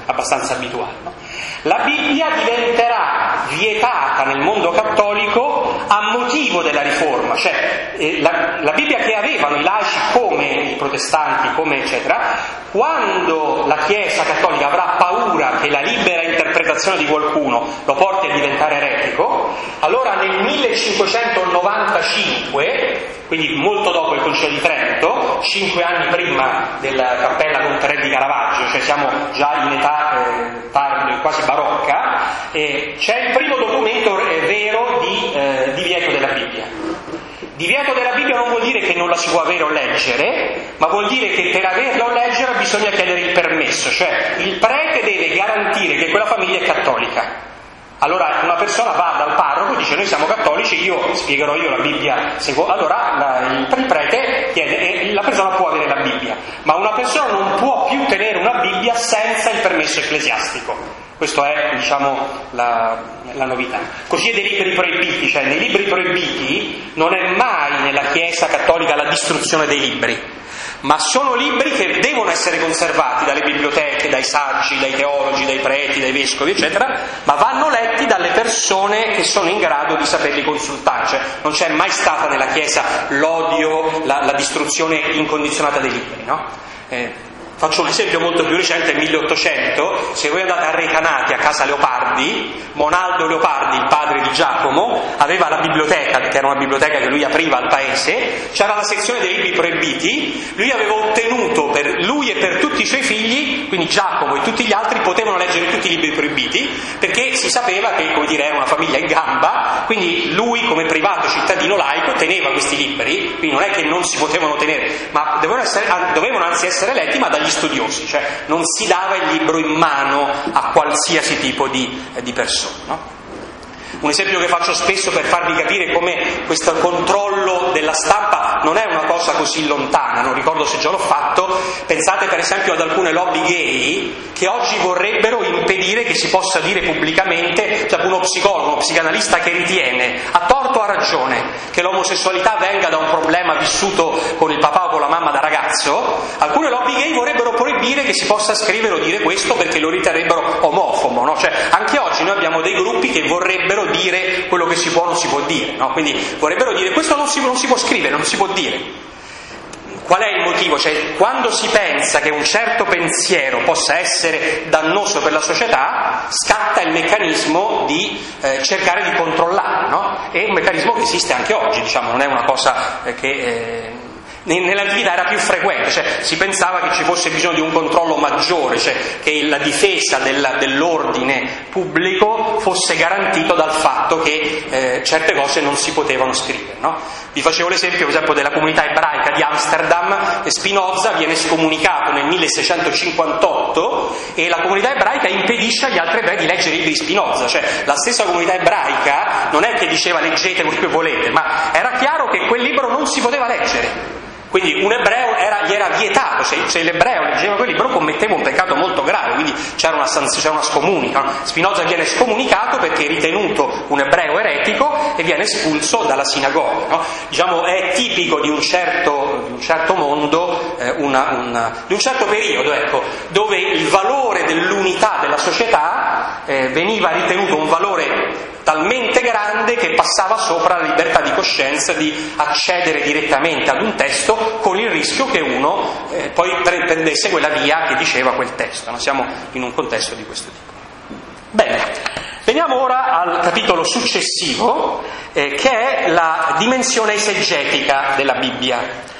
abbastanza abituale, no? La Bibbia diventerà vietata nel mondo cattolico a motivo della riforma, cioè eh, la, la Bibbia che avevano i laici come i protestanti, come eccetera, quando la Chiesa cattolica avrà paura che la libera interpretazione di qualcuno lo porti a diventare eretico, allora nel millecinquecentonovantacinque, quindi molto dopo il Concilio di Trento, cinque anni prima della Cappella Monterey di Caravaggio, cioè siamo già in età eh, tardi, quasi barocca, eh, c'è il primo documento eh, vero di eh, divieto della Bibbia. Divieto della Bibbia non vuol dire che non la si può avere o leggere, ma vuol dire che per averla o leggere bisogna chiedere il permesso, cioè il prete deve garantire che quella famiglia è cattolica. Allora una persona va dal parroco e dice noi siamo cattolici, io spiegherò io la Bibbia, seguo. Allora la, il, il prete chiede e la persona può avere la Bibbia, ma una persona non può più tenere una Bibbia senza il permesso ecclesiastico. Questa è, diciamo, la, la novità. Così è dei libri proibiti, cioè nei libri proibiti non è mai nella Chiesa cattolica la distruzione dei libri, ma sono libri che devono essere conservati dalle biblioteche, dai saggi, dai teologi, dai preti, dai vescovi, eccetera, ma vanno letti dalle persone che sono in grado di saperli consultare. Cioè non c'è mai stata nella Chiesa l'odio, la, la distruzione incondizionata dei libri, no? Eh, Faccio un esempio molto più recente, nel milleottocento, se voi andate a Recanati, a casa Leopardi, Monaldo Leopardi, il padre di Giacomo, aveva la biblioteca, che era una biblioteca che lui apriva al paese, c'era la sezione dei libri proibiti, lui aveva ottenuto per lui e per tutti i suoi figli, quindi Giacomo e tutti gli altri potevano leggere tutti i libri proibiti, perché si sapeva che, come dire, era una famiglia in gamba, quindi lui come privato cittadino laico teneva questi libri, quindi non è che non si potevano tenere, ma dovevano, essere, dovevano anzi essere letti, ma dagli studiosi, cioè non si dava il libro in mano a qualsiasi tipo di, di persona, no? Un esempio che faccio spesso per farvi capire come questo controllo della stampa non è una cosa così lontana, non ricordo se già l'ho fatto, pensate per esempio ad alcune lobby gay che oggi vorrebbero impedire che si possa dire pubblicamente, cioè uno psicologo, uno psicanalista che ritiene, a torto o a ragione, che l'omosessualità venga da un problema vissuto con il papà o con la mamma da ragazzo, alcune lobby gay vorrebbero proibire che si possa scrivere o dire questo perché lo riterrebbero omofobo, no? Cioè anche oggi noi abbiamo dei gruppi che vorrebbero dire quello che si può o non si può dire, no? Quindi vorrebbero dire questo non si, non si può scrivere, non si può dire. Qual è il motivo? Cioè, quando si pensa che un certo pensiero possa essere dannoso per la società, scatta il meccanismo di eh, cercare di controllare, no? È un meccanismo che esiste anche oggi, diciamo, non è una cosa eh, che... Eh, nell'antichità era più frequente, cioè si pensava che ci fosse bisogno di un controllo maggiore, cioè che la difesa della, dell'ordine pubblico fosse garantito dal fatto che eh, certe cose non si potevano scrivere, no? Vi facevo l'esempio per esempio della comunità ebraica di Amsterdam, Spinoza viene scomunicato nel milleseicentocinquantotto e la comunità ebraica impedisce agli altri ebrei di leggere i libri di Spinoza, cioè la stessa comunità ebraica non è che diceva leggete quello che volete, ma era chiaro che quel libro non si poteva leggere. Quindi un ebreo era, gli era vietato, se, se l'ebreo leggeva quel libro commetteva un peccato molto grave, quindi c'era una, c'era una scomunica. No? Spinoza viene scomunicato perché è ritenuto un ebreo eretico e viene espulso dalla sinagoga. No? Diciamo è tipico di un certo, di un certo mondo, eh, una, una, di un certo periodo, ecco, dove il valore dell'unità della società eh, veniva ritenuto un valore talmente grande che passava sopra la libertà di coscienza di accedere direttamente ad un testo con il rischio che uno eh, poi prendesse quella via che diceva quel testo. No? Siamo in un contesto di questo tipo. Bene, veniamo ora al capitolo successivo eh, che è la dimensione esegetica della Bibbia.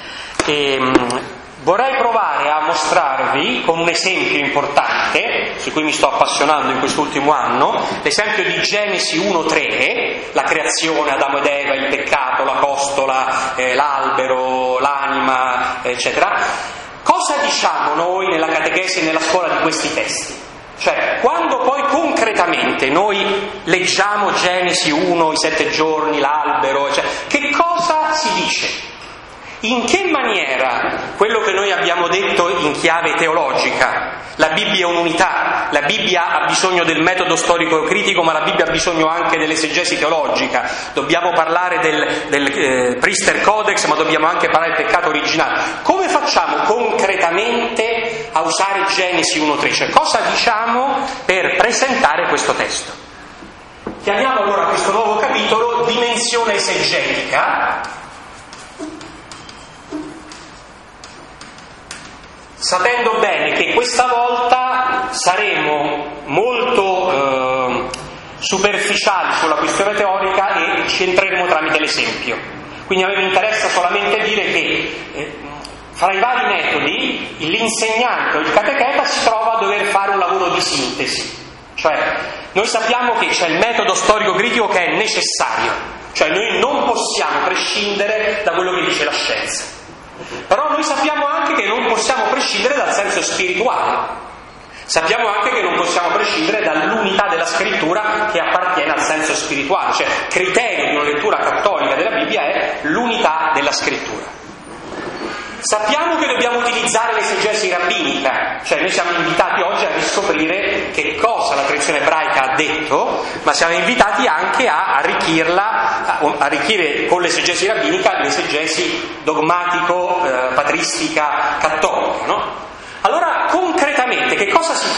E, vorrei provare a mostrarvi con un esempio importante, su cui mi sto appassionando in quest'ultimo anno, l'esempio di Genesi uno tre, la creazione, Adamo ed Eva, il peccato, la costola, eh, l'albero, l'anima, eccetera. Cosa diciamo noi nella catechesi e nella scuola di questi testi? Cioè, quando poi concretamente noi leggiamo Genesi uno, i sette giorni, l'albero, eccetera, che cosa si dice? In che maniera quello che noi abbiamo detto in chiave teologica, la Bibbia è un'unità, la Bibbia ha bisogno del metodo storico-critico, ma la Bibbia ha bisogno anche dell'esegesi teologica, dobbiamo parlare del, del eh, Priester Codex, ma dobbiamo anche parlare del peccato originale. Come facciamo concretamente a usare Genesi uno tre, cioè cosa diciamo per presentare questo testo. Chiamiamo allora questo nuovo capitolo dimensione esegetica, sapendo bene che questa volta saremo molto eh, superficiali sulla questione teorica e ci entreremo tramite l'esempio. Quindi a me mi interessa solamente dire che eh, fra i vari metodi l'insegnante o il catecheta si trova a dover fare un lavoro di sintesi. Cioè, noi sappiamo che c'è il metodo storico-critico che è necessario, cioè noi non possiamo prescindere da quello che dice la scienza. Però noi sappiamo anche che non possiamo prescindere dal senso spirituale. Sappiamo anche che non possiamo prescindere dall'unità della scrittura che appartiene al senso spirituale, cioè criterio di una lettura cattolica della Bibbia è l'unità della scrittura. Sappiamo che dobbiamo utilizzare l'esegesi rabbinica, cioè noi siamo invitati oggi a riscoprire che cosa la tradizione ebraica ha detto, ma siamo invitati anche a arricchirla, a arricchire con l'esegesi rabbinica l'esegesi dogmatico, eh, patristica, cattolica, no? Allora, concretamente, che cosa si fa?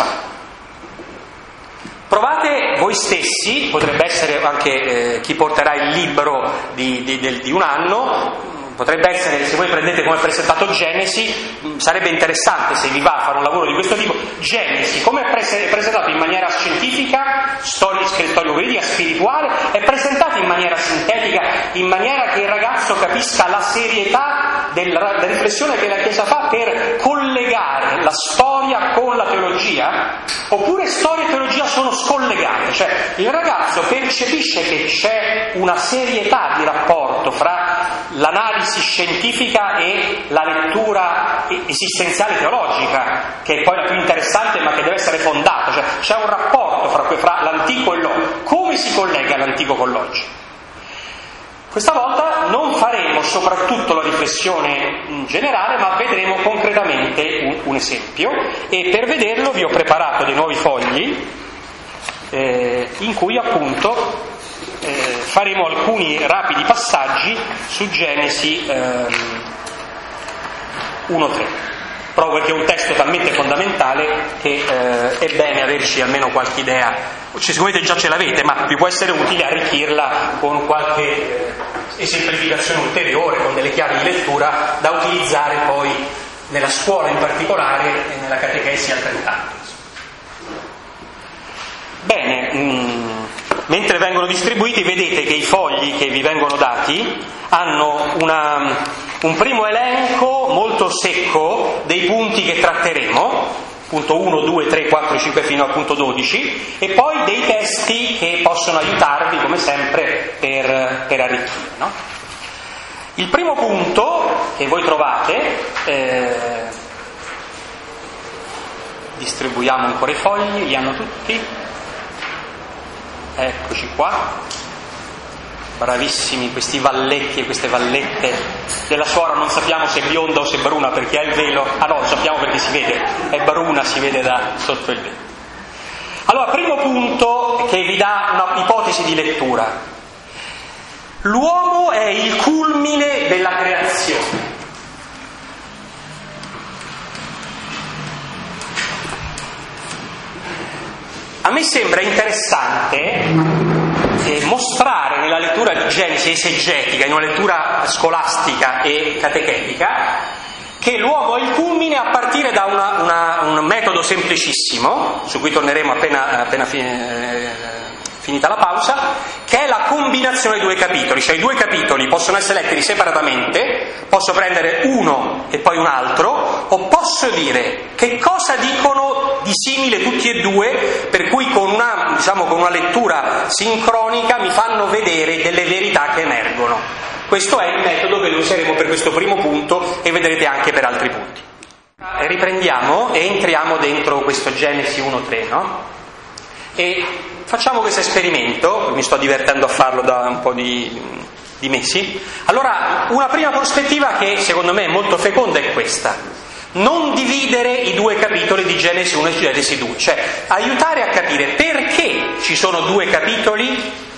Provate voi stessi, potrebbe essere anche eh, chi porterà il libro di, di, di, di un anno, potrebbe essere, se voi prendete come presentato Genesi, sarebbe interessante se vi va a fare un lavoro di questo tipo. Genesi, come è presentato in maniera scientifica, storico-critica, spirituale, è presentato in maniera sintetica, in maniera che il ragazzo capisca la serietà della, della riflessione che la Chiesa fa per collegare la storia con la teologia, oppure storia e teologia sono scollegate, cioè il ragazzo percepisce che c'è una serietà di rapporto fra l'analisi scientifica e la lettura esistenziale teologica, che è poi la più interessante ma che deve essere fondata, cioè c'è un rapporto fra, fra l'antico e l'oggi. Come si collega l'antico con l'oggi? Questa volta non faremo soprattutto la riflessione generale, ma vedremo concretamente un, un esempio, e per vederlo vi ho preparato dei nuovi fogli eh, in cui appunto eh, faremo alcuni rapidi passaggi su Genesi eh, uno tre. Proprio perché è un testo talmente fondamentale che eh, è bene averci almeno qualche idea, cioè, sicuramente già ce l'avete, ma vi può essere utile arricchirla con qualche eh, esemplificazione ulteriore, con delle chiavi di lettura da utilizzare poi nella scuola in particolare e nella catechesi altrettanto. Bene, mh, mentre vengono distribuiti vedete che i fogli che vi vengono dati hanno una, un primo elenco molto secco dei punti che tratteremo, punto uno, due, tre, quattro, cinque fino al punto dodici, e poi dei testi che possono aiutarvi come sempre per, per arricchire, no? Il primo punto che voi trovate, eh, distribuiamo ancora i fogli, li hanno tutti, eccoci qua. Bravissimi questi valletti e queste vallette della suora, non sappiamo se è bionda o se è bruna perché ha il velo. Ah no, lo sappiamo perché si vede, è bruna, si vede da sotto il velo. Allora, primo punto che vi dà un'ipotesi di lettura. L'uomo è il culmine della creazione. A me sembra interessante mostrare nella lettura di Genesi esegetica, in una lettura scolastica e catechetica, che l'uomo è il culmine a partire da una, una, un metodo semplicissimo, su cui torneremo appena, appena fi, finita la pausa, che è la combinazione di due capitoli. Cioè i due capitoli possono essere letti separatamente, posso prendere uno e poi un altro, o posso dire che cosa dicono di simile tutti e due, per cui con una, diciamo, con una lettura sincronica mi fanno vedere delle verità che emergono. Questo è il metodo che noi useremo per questo primo punto e vedrete anche per altri punti. Riprendiamo e entriamo dentro questo Genesi uno tre, no? E facciamo questo esperimento, mi sto divertendo a farlo da un po' di, di mesi. Allora, una prima prospettiva che secondo me è molto feconda è questa: non dividere i due capitoli di Genesi uno e Genesi due, cioè aiutare a capire perché ci sono due capitoli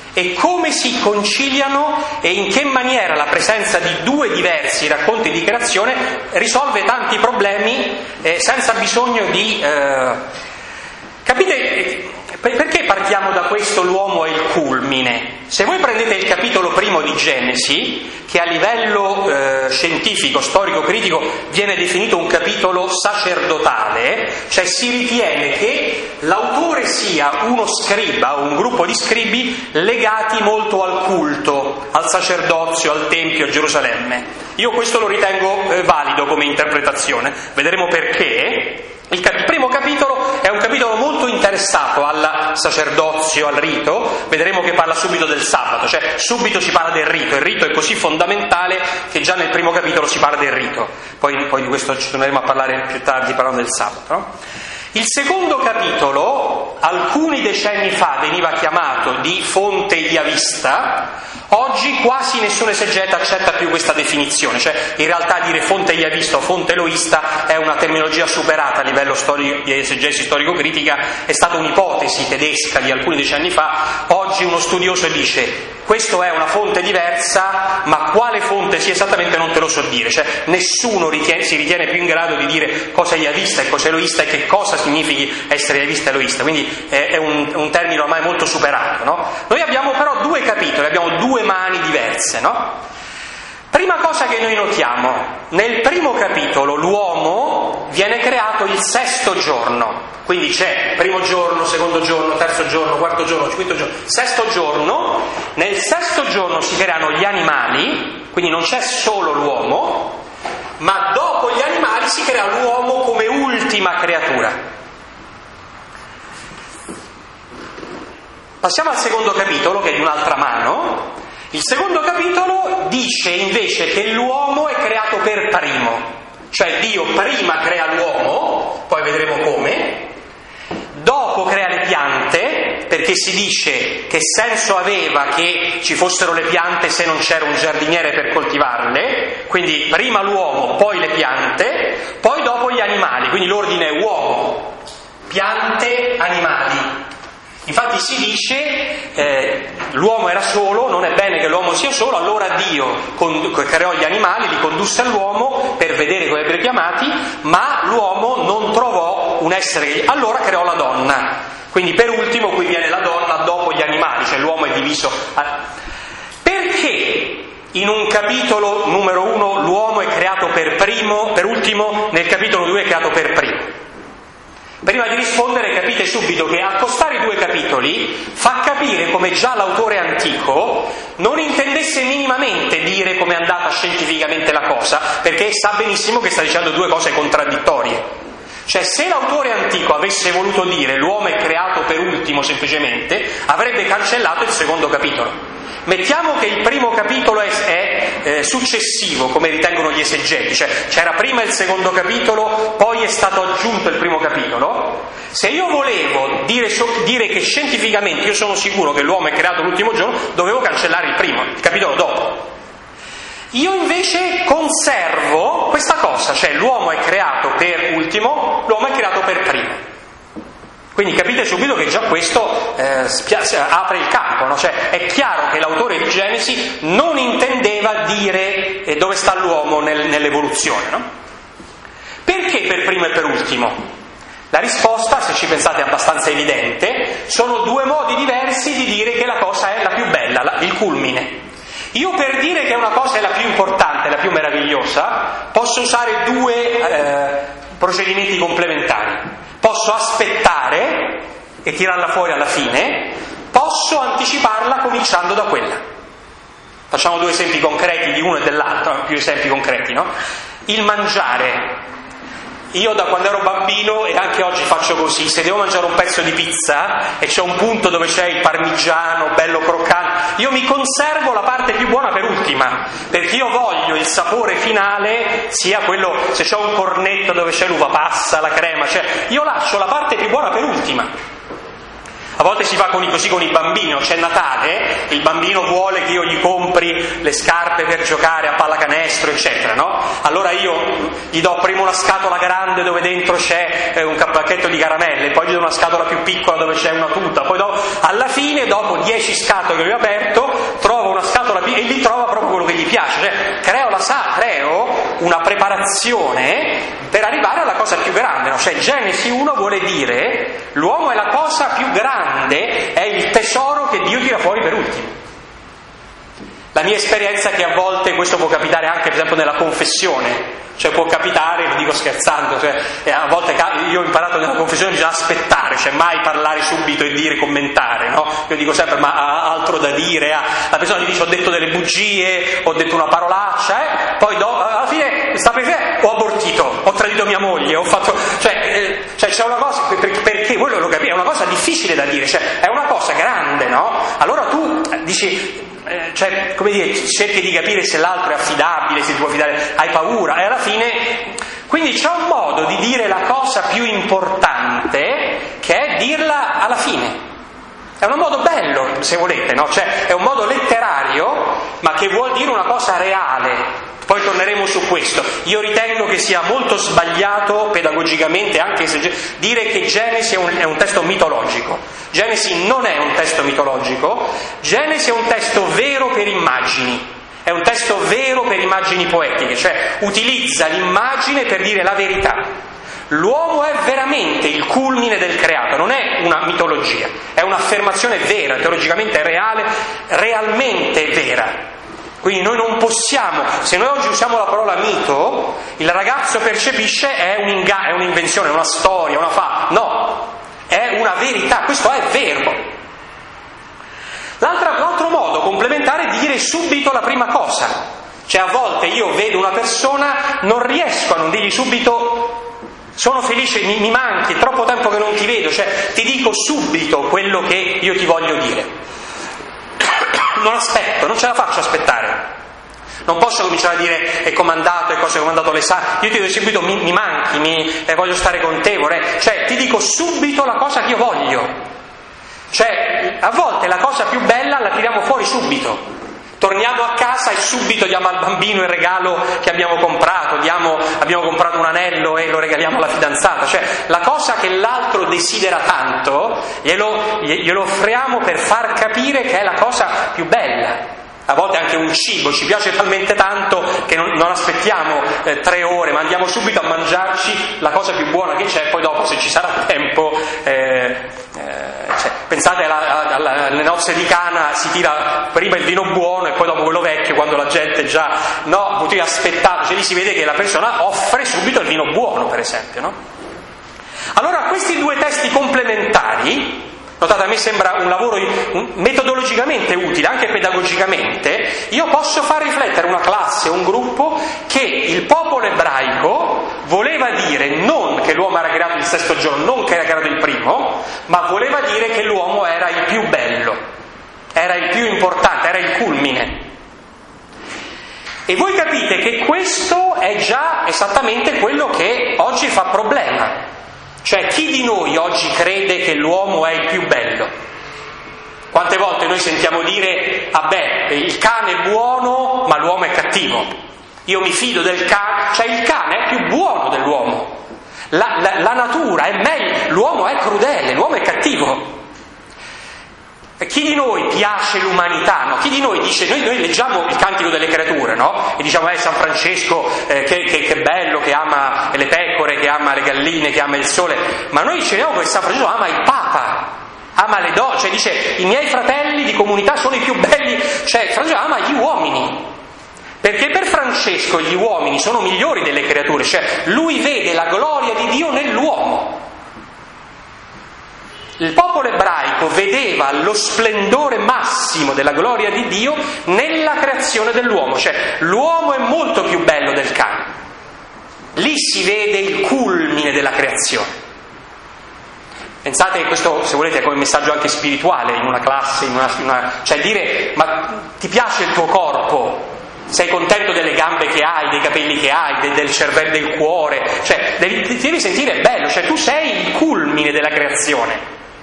e come si conciliano e in che maniera la presenza di due diversi racconti di creazione risolve tanti problemi eh, senza bisogno di... Eh... Capite? Perché partiamo da questo l'uomo è il culmine? Se voi prendete il capitolo primo di Genesi, che a livello eh, scientifico, storico-critico viene definito un capitolo sacerdotale, cioè si ritiene che l'autore sia uno scriba o un gruppo di scribi legati molto al culto, al sacerdozio, al Tempio, a Gerusalemme. Io questo lo ritengo eh, valido come interpretazione, vedremo perché. Il, cap- il primo capitolo è un capitolo molto interessato al sacerdozio, al rito, vedremo che parla subito del sabato, cioè subito si parla del rito, il rito è così fondamentale che già nel primo capitolo si parla del rito, poi, poi di questo ci torneremo a parlare più tardi parlando del sabato, no? Il secondo capitolo, alcuni decenni fa veniva chiamato di fonte iavista, oggi quasi nessun esegeta accetta più questa definizione, cioè in realtà dire fonte iavista o fonte eloista è una terminologia superata a livello storico, di esegesi storico-critica, è stata un'ipotesi tedesca di alcuni decenni fa, oggi uno studioso dice questo è una fonte diversa, ma quale fonte sia esattamente non te lo so dire, cioè nessuno ritiene, si ritiene più in grado di dire cosa è iavista e cosa è eloista e che cosa significhi essere iavista e eloista, quindi è, è un, un termine ormai molto superato, no? Noi abbiamo però due capitoli, abbiamo due mani diverse, no? Prima cosa che noi notiamo, nel primo capitolo l'uomo viene creato il sesto giorno, quindi c'è primo giorno, secondo giorno, terzo giorno, quarto giorno, quinto giorno, sesto giorno, nel sesto giorno si creano gli animali, quindi non c'è solo l'uomo, ma dopo gli animali si crea l'uomo come ultima creatura. Passiamo al secondo capitolo, che è di un'altra mano. Il secondo capitolo dice invece che l'uomo è creato per primo, cioè Dio prima crea l'uomo, poi vedremo come, dopo crea le piante, perché si dice che senso aveva che ci fossero le piante se non c'era un giardiniere per coltivarle, quindi prima l'uomo, poi le piante, poi dopo gli animali, quindi l'ordine è uomo, piante, animali. Infatti si dice eh, l'uomo era solo, non è bene che l'uomo sia solo, allora Dio con, creò gli animali, li condusse all'uomo per vedere come ebbero chiamati, ma l'uomo non trovò un essere, allora creò la donna. Quindi per ultimo qui viene la donna dopo gli animali, cioè l'uomo è diviso. A... Perché in un capitolo numero uno l'uomo è creato per primo, per ultimo, nel capitolo due è creato per primo? Prima di rispondere capite subito che accostare i due capitoli fa capire come già l'autore antico non intendesse minimamente dire come è andata scientificamente la cosa, perché sa benissimo che sta dicendo due cose contraddittorie. Cioè se l'autore antico avesse voluto dire l'uomo è creato per ultimo semplicemente, avrebbe cancellato il secondo capitolo. Mettiamo che il primo capitolo è, è eh, successivo, come ritengono gli esegeti, cioè c'era prima il secondo capitolo, poi è stato aggiunto il primo capitolo. Se io volevo dire, dire che scientificamente io sono sicuro che l'uomo è creato l'ultimo giorno, dovevo cancellare il primo, il capitolo dopo. Io invece conservo questa cosa, cioè l'uomo è creato per ultimo, l'uomo è creato per primo. Quindi capite subito che già questo eh, spia- apre il campo, no? Cioè è chiaro che l'autore di Genesi non intendeva dire eh, dove sta l'uomo nel, nell'evoluzione, no? Perché per primo e per ultimo? La risposta, se ci pensate, è abbastanza evidente, sono due modi diversi di dire che la cosa è la più bella, la, il culmine. Io per dire che una cosa è la più importante, la più meravigliosa, posso usare due eh, procedimenti complementari. Posso aspettare e tirarla fuori alla fine, posso anticiparla cominciando da quella. Facciamo due esempi concreti di uno e dell'altro, più esempi concreti, no? Il mangiare. Io da quando ero bambino e anche oggi faccio così, se devo mangiare un pezzo di pizza e c'è un punto dove c'è il parmigiano bello croccante, io mi conservo la parte più buona per ultima, perché io voglio il sapore finale sia quello, se c'è un cornetto dove c'è l'uva passa, la crema, cioè io lascio la parte più buona per ultima. A volte si fa con i, così con i bambini, no? C'è Natale, il bambino vuole che io gli compri le scarpe per giocare a pallacanestro, eccetera, no? Allora io gli do prima una scatola grande dove dentro c'è eh, un pacchetto di caramelle, poi gli do una scatola più piccola dove c'è una tuta, poi do... alla fine, dopo dieci scatole che ho aperto, trovo una scatola più... e lì trova proprio quello che gli piace, cioè creo, la sa... creo una preparazione per arrivare alla cosa più grande, no? Cioè Genesi uno vuole dire l'uomo è la cosa più grande, è il tesoro che Dio tira fuori per ultimo. La mia esperienza è che a volte questo può capitare anche per esempio nella confessione, cioè può capitare, lo dico scherzando, cioè, a volte io ho imparato nella confessione bisogna aspettare, cioè mai parlare subito e dire, commentare, no? Io dico sempre ma ha altro da dire, ah, la persona mi dice ho detto delle bugie, ho detto una parolaccia, eh? Poi do, alla fine sta per dire ho abortito, ho tradito mia moglie, ho fatto, cioè, eh, cioè c'è una cosa, perché, perché voi lo capite, è una cosa difficile da dire, cioè è una cosa grande, no? Allora tu dici, Eh, cioè, come dire, cerchi di capire se l'altro è affidabile, se ti può fidare, hai paura, e alla fine, quindi c'è un modo di dire la cosa più importante che è dirla alla fine. È un modo bello, se volete, no? Cioè, è un modo letterario, ma che vuol dire una cosa reale. Poi torneremo su questo. Io ritengo che sia molto sbagliato pedagogicamente anche se dire che Genesi è un, è un testo mitologico. Genesi non è un testo mitologico, Genesi è un testo vero per immagini, è un testo vero per immagini poetiche, cioè utilizza l'immagine per dire la verità. L'uomo è veramente il culmine del creato, non è una mitologia, è un'affermazione vera, teologicamente reale, realmente vera. Quindi noi non possiamo, se noi oggi usiamo la parola mito, il ragazzo percepisce è, un inga- è un'invenzione, una storia, una fa, no, è una verità, questo è vero. L'altra, l'altro modo complementare è dire subito la prima cosa, cioè a volte io vedo una persona, non riesco a non dirgli subito sono felice, mi, mi manchi, è troppo tempo che non ti vedo, cioè ti dico subito quello che io ti voglio dire. Non aspetto, non ce la faccio aspettare. Non posso cominciare a dire è comandato, è cose che ho mandato le sa. Io ti dico subito mi, mi manchi, mi, eh, voglio stare con te, vorrei. Cioè ti dico subito la cosa che io voglio. Cioè a volte la cosa più bella la tiriamo fuori subito. Torniamo a casa e subito diamo al bambino il regalo che abbiamo comprato, diamo, abbiamo comprato un anello e lo regaliamo alla fidanzata, cioè la cosa che l'altro desidera tanto glielo, glielo offriamo per far capire che è la cosa più bella. A volte anche un cibo ci piace talmente tanto che non, non aspettiamo eh, tre ore, ma andiamo subito a mangiarci la cosa più buona che c'è, poi dopo se ci sarà tempo, eh, eh, cioè, pensate alla, alla, alle nozze di Cana, si tira prima il vino buono e poi dopo quello vecchio, quando la gente già, no, potevi aspettare, cioè lì si vede che la persona offre subito il vino buono, per esempio, no? Allora questi due testi complementari, notate, a me sembra un lavoro metodologicamente utile, anche pedagogicamente. Io posso far riflettere una classe, un gruppo, che il popolo ebraico voleva dire non che l'uomo era creato il sesto giorno, non che era creato il primo, ma voleva dire che l'uomo era il più bello, era il più importante, era il culmine. E voi capite che questo è già esattamente quello che oggi fa problema. Cioè, chi di noi oggi crede che l'uomo è il più bello? Quante volte noi sentiamo dire, vabbè, il cane è buono, ma l'uomo è cattivo. Io mi fido del cane, cioè il cane è più buono dell'uomo. La, la, la natura è meglio, l'uomo è crudele, l'uomo è cattivo. E chi di noi piace l'umanità, no? Chi di noi dice, noi, noi leggiamo il Cantico delle Creature, no? E diciamo, eh, San Francesco, eh, che, che, che bello, che ama le pecore, che ama le galline, che ama il sole, ma noi diciamo che San Francesco ama il Papa, ama le donne, cioè dice, i miei fratelli di comunità sono i più belli, cioè Francesco ama gli uomini, perché per Francesco gli uomini sono migliori delle creature, cioè lui vede la gloria di Dio nell'uomo. Il popolo ebraico vedeva lo splendore massimo della gloria di Dio nella creazione dell'uomo, cioè l'uomo è molto più bello del cane. Lì si vede il culmine della creazione. Pensate che questo, se volete, è come messaggio anche spirituale in una classe, in una, in una, cioè dire, ma ti piace il tuo corpo? Sei contento delle gambe che hai, dei capelli che hai, de, del cervello, del cuore? Cioè, devi, ti devi sentire bello, cioè tu sei il culmine della creazione.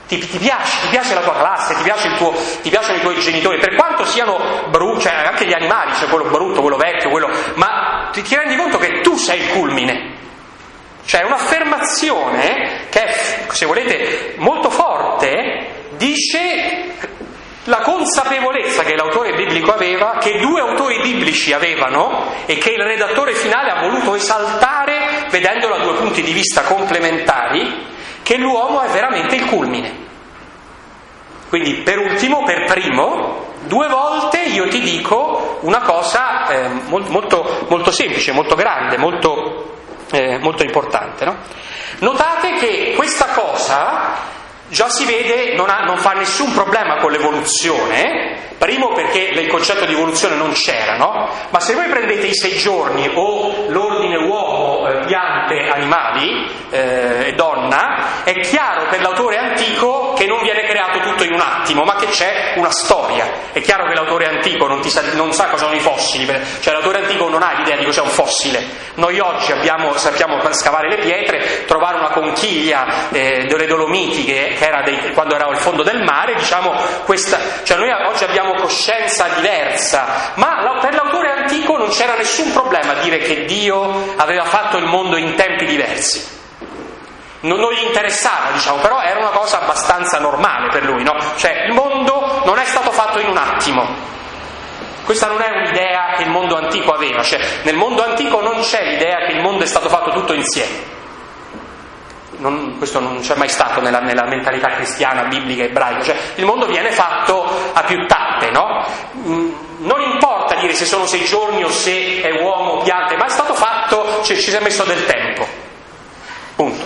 Ti, ti piace, ti piace la tua classe, ti, piace il tuo, ti piacciono i tuoi genitori, per quanto siano brutti, cioè anche gli animali, cioè quello brutto, quello vecchio, quello, ma ti, ti rendi conto che tu sei il culmine. Cioè un'affermazione che è, se volete, molto forte, dice la consapevolezza che l'autore biblico aveva, che due autori biblici avevano e che il redattore finale ha voluto esaltare vedendolo da due punti di vista complementari, che l'uomo è veramente il culmine. Quindi per ultimo, per primo, due volte io ti dico una cosa eh, molto, molto semplice, molto grande, molto, eh, molto importante, no? Notate che questa cosa già si vede, non, ha, non fa nessun problema con l'evoluzione, primo perché il concetto di evoluzione non c'era, no? Ma se voi prendete i sei giorni o l'ordine uomo, eh, piante, animali e eh, donna, è chiaro per l'autore antico che non viene creato tutto in un attimo, ma che c'è una storia. È chiaro che l'autore antico non, ti sa, non sa cosa sono i fossili, cioè l'autore antico non ha l'idea di cos'è un fossile. Noi oggi abbiamo, sappiamo scavare le pietre, trovare una conchiglia eh, delle Dolomiti che era dei, quando era al fondo del mare, diciamo questa, cioè noi oggi abbiamo coscienza diversa, ma per l'autore antico non c'era nessun problema a dire che Dio aveva fatto il mondo in tempi diversi. Non, non gli interessava, diciamo, però era una cosa abbastanza normale per lui, no? Cioè il mondo non è stato fatto in un attimo. Questa non è un'idea che il mondo antico aveva, cioè nel mondo antico non c'è l'idea che il mondo è stato fatto tutto insieme. Non, questo non c'è mai stato nella, nella mentalità cristiana, biblica, ebraica, cioè il mondo viene fatto a più tappe, no? Non importa dire se sono sei giorni o se è uomo o piante, ma è stato fatto, cioè, ci si è messo del tempo, punto.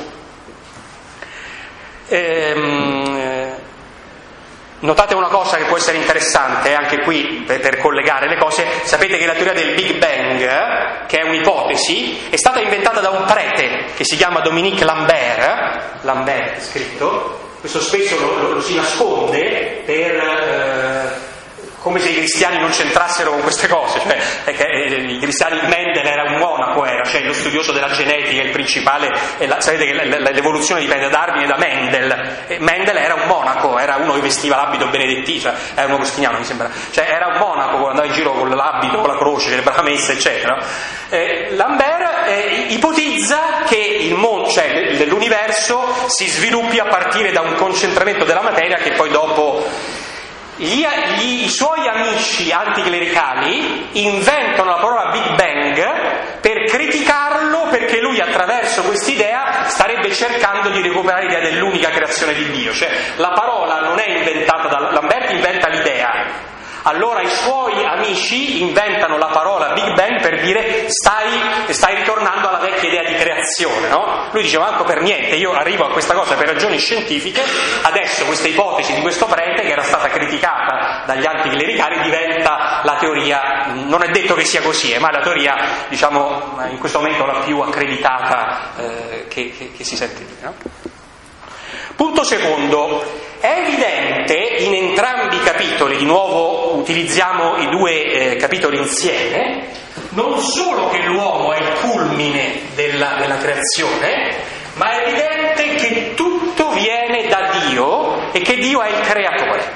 Ehm, notate una cosa che può essere interessante, anche qui per, per collegare le cose. Sapete che la teoria del Big Bang, che è un'ipotesi, è stata inventata da un prete che si chiama Dominique Lambert, Lambert è scritto, questo spesso lo, lo, lo si nasconde per... Eh, come se i cristiani non c'entrassero con queste cose, cioè è che i cristiani, Mendel era un monaco, era, cioè lo studioso della genetica, il principale, e la, sapete che l'evoluzione dipende da Darwin e da Mendel, e Mendel era un monaco, era uno che vestiva l'abito benedettino, cioè era uno cristiano mi sembra, cioè era un monaco, andava in giro con l'abito, con la croce, celebrava messa eccetera. Eh, Lambert eh, ipotizza che il mondo, cioè l'universo si sviluppi a partire da un concentramento della materia che poi dopo... Gli, gli, i suoi amici anticlericali inventano la parola Big Bang per criticarlo, perché lui attraverso quest'idea starebbe cercando di recuperare l'idea dell'unica creazione di Dio, cioè la parola non è inventata da Lambert, inventa l'idea. Allora i suoi amici inventano la parola Big Bang per dire stai, stai ritornando alla vecchia idea di creazione, no? Lui diceva manco per niente, io arrivo a questa cosa per ragioni scientifiche, adesso questa ipotesi di questo prete che era stata criticata dagli anticlericali diventa la teoria, non è detto che sia così, eh, ma la teoria, diciamo, in questo momento la più accreditata eh, che, che, che si sente dire, no? Punto secondo, è evidente in entrambi i capitoli, di nuovo utilizziamo i due eh, capitoli insieme, non solo che l'uomo è il culmine della, della creazione, ma è evidente che tutto viene da Dio e che Dio è il creatore.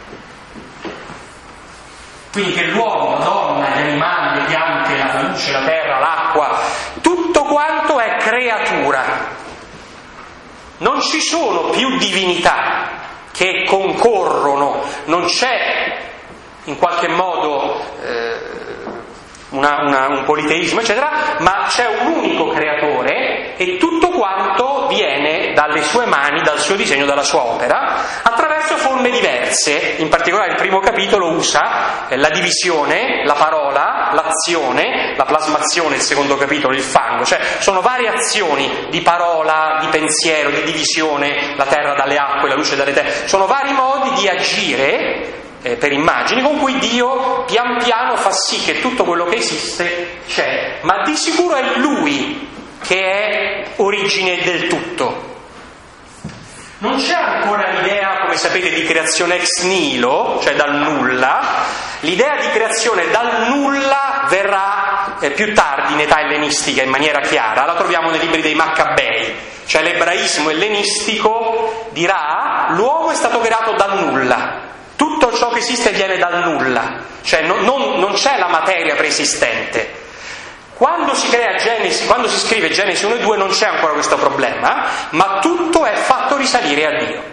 Quindi che l'uomo, la donna, gli animali, le piante, la luce, la terra, l'acqua, tutto quanto è creatura. Non ci sono più divinità che concorrono, non c'è in qualche modo eh, una, una, un politeismo eccetera, ma c'è un unico creatore e tutto quanto viene dalle sue mani, dal suo disegno, dalla sua opera, attraverso forme diverse. In particolare il primo capitolo usa eh, la divisione, la parola, l'azione, la plasmazione, il secondo capitolo il fango, cioè sono varie azioni di parola, di pensiero, di divisione, la terra dalle acque, la luce dalle terre, sono vari modi di agire eh, per immagini con cui Dio pian piano fa sì che tutto quello che esiste c'è, ma di sicuro è Lui che è origine del tutto. Non c'è ancora l'idea, come sapete, di creazione ex nihilo, cioè dal nulla. L'idea di creazione dal nulla verrà eh, più tardi in età ellenistica in maniera chiara, la troviamo nei libri dei Maccabei, cioè l'ebraismo ellenistico dirà realtà l'uomo è stato creato dal nulla, tutto ciò che esiste viene dal nulla, cioè non, non, non c'è la materia preesistente. Quando si crea Genesi, quando si scrive Genesi uno e due non c'è ancora questo problema, ma tutto è fatto risalire a Dio.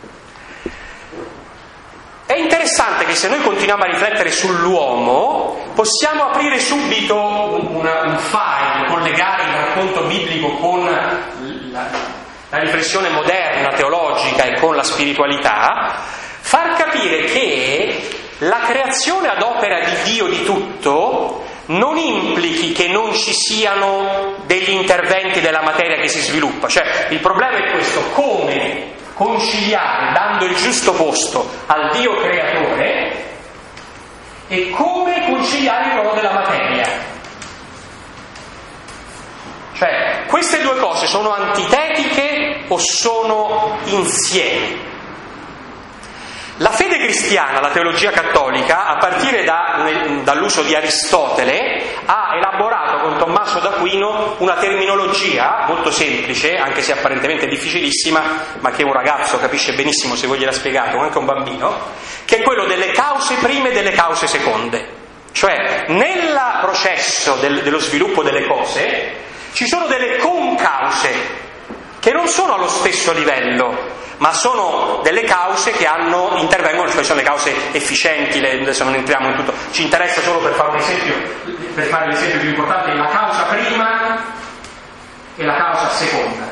È interessante che se noi continuiamo a riflettere sull'uomo, possiamo aprire subito una, un file, collegare il racconto biblico con la, la riflessione moderna, teologica e con la spiritualità, far capire che la creazione ad opera di Dio di tutto non implichi che non ci siano degli interventi della materia che si sviluppa. Cioè, il problema è questo: come conciliare, dando il giusto posto al Dio creatore, e come conciliare il ruolo della materia. Cioè, queste due cose sono antitetiche o sono insieme? La fede cristiana, la teologia cattolica, a partire da, dall'uso di Aristotele, ha elaborato con Tommaso d'Aquino una terminologia molto semplice, anche se apparentemente difficilissima, ma che un ragazzo capisce benissimo se voi gliela spiegate, o anche un bambino, che è quello delle cause prime e delle cause seconde. Cioè, nel processo del, dello sviluppo delle cose ci sono delle concause che non sono allo stesso livello, ma sono delle cause che hanno, intervengono, cioè sono le cause efficienti, le, adesso non entriamo in tutto, ci interessa solo per fare un esempio, per fare l'esempio più importante, la causa prima e la causa seconda.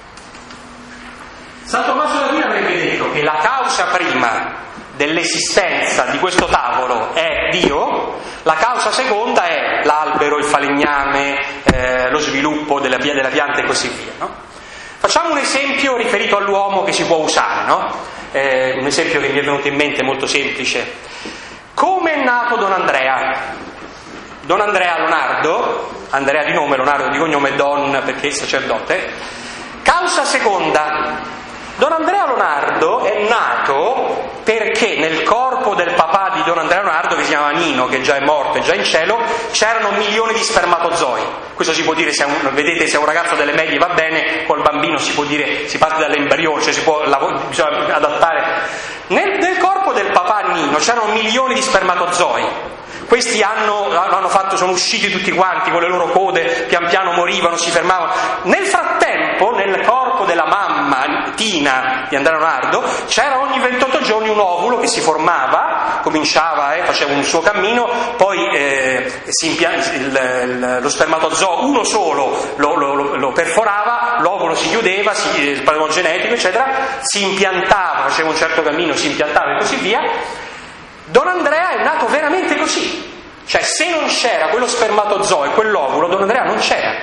San Tommaso d'Aquino avrebbe detto che la causa prima dell'esistenza di questo tavolo è Dio, la causa seconda è l'albero, il falegname, eh, lo sviluppo della, della pianta e così via, no? Facciamo un esempio riferito all'uomo che si può usare, no? Eh, un esempio che mi è venuto in mente molto semplice. Come è nato Don Andrea? Don Andrea Leonardo, Andrea di nome, Leonardo di cognome, Don perché è sacerdote. Causa seconda. Don Andrea Leonardo è nato perché nel corpo del papà di Don Andrea Leonardo, che si chiama Nino, che già è morto e già in cielo, c'erano milioni di spermatozoi. Questo si può dire, se un, vedete, se un ragazzo delle medie va bene, col bambino si può dire, si parte dall'embrione, cioè si può bisogna adattare. Nel, nel corpo del papà Nino c'erano milioni di spermatozoi. Questi hanno, hanno fatto, sono usciti tutti quanti con le loro code, pian piano morivano, si fermavano. Nel frattempo, nel corpo della mamma Tina di Andrea Leonardo, c'era ogni ventotto giorni un ovulo che si formava, cominciava, eh, faceva un suo cammino, poi eh, si impia- il, il, lo spermatozoo, uno solo, lo, lo, lo perforava, l'ovulo si chiudeva, si, il patrimonio genetico, eccetera, si impiantava, faceva un certo cammino, si impiantava e così via. Don Andrea è nato veramente così, cioè se non c'era quello spermatozoo e quell'ovulo, Don Andrea non c'era.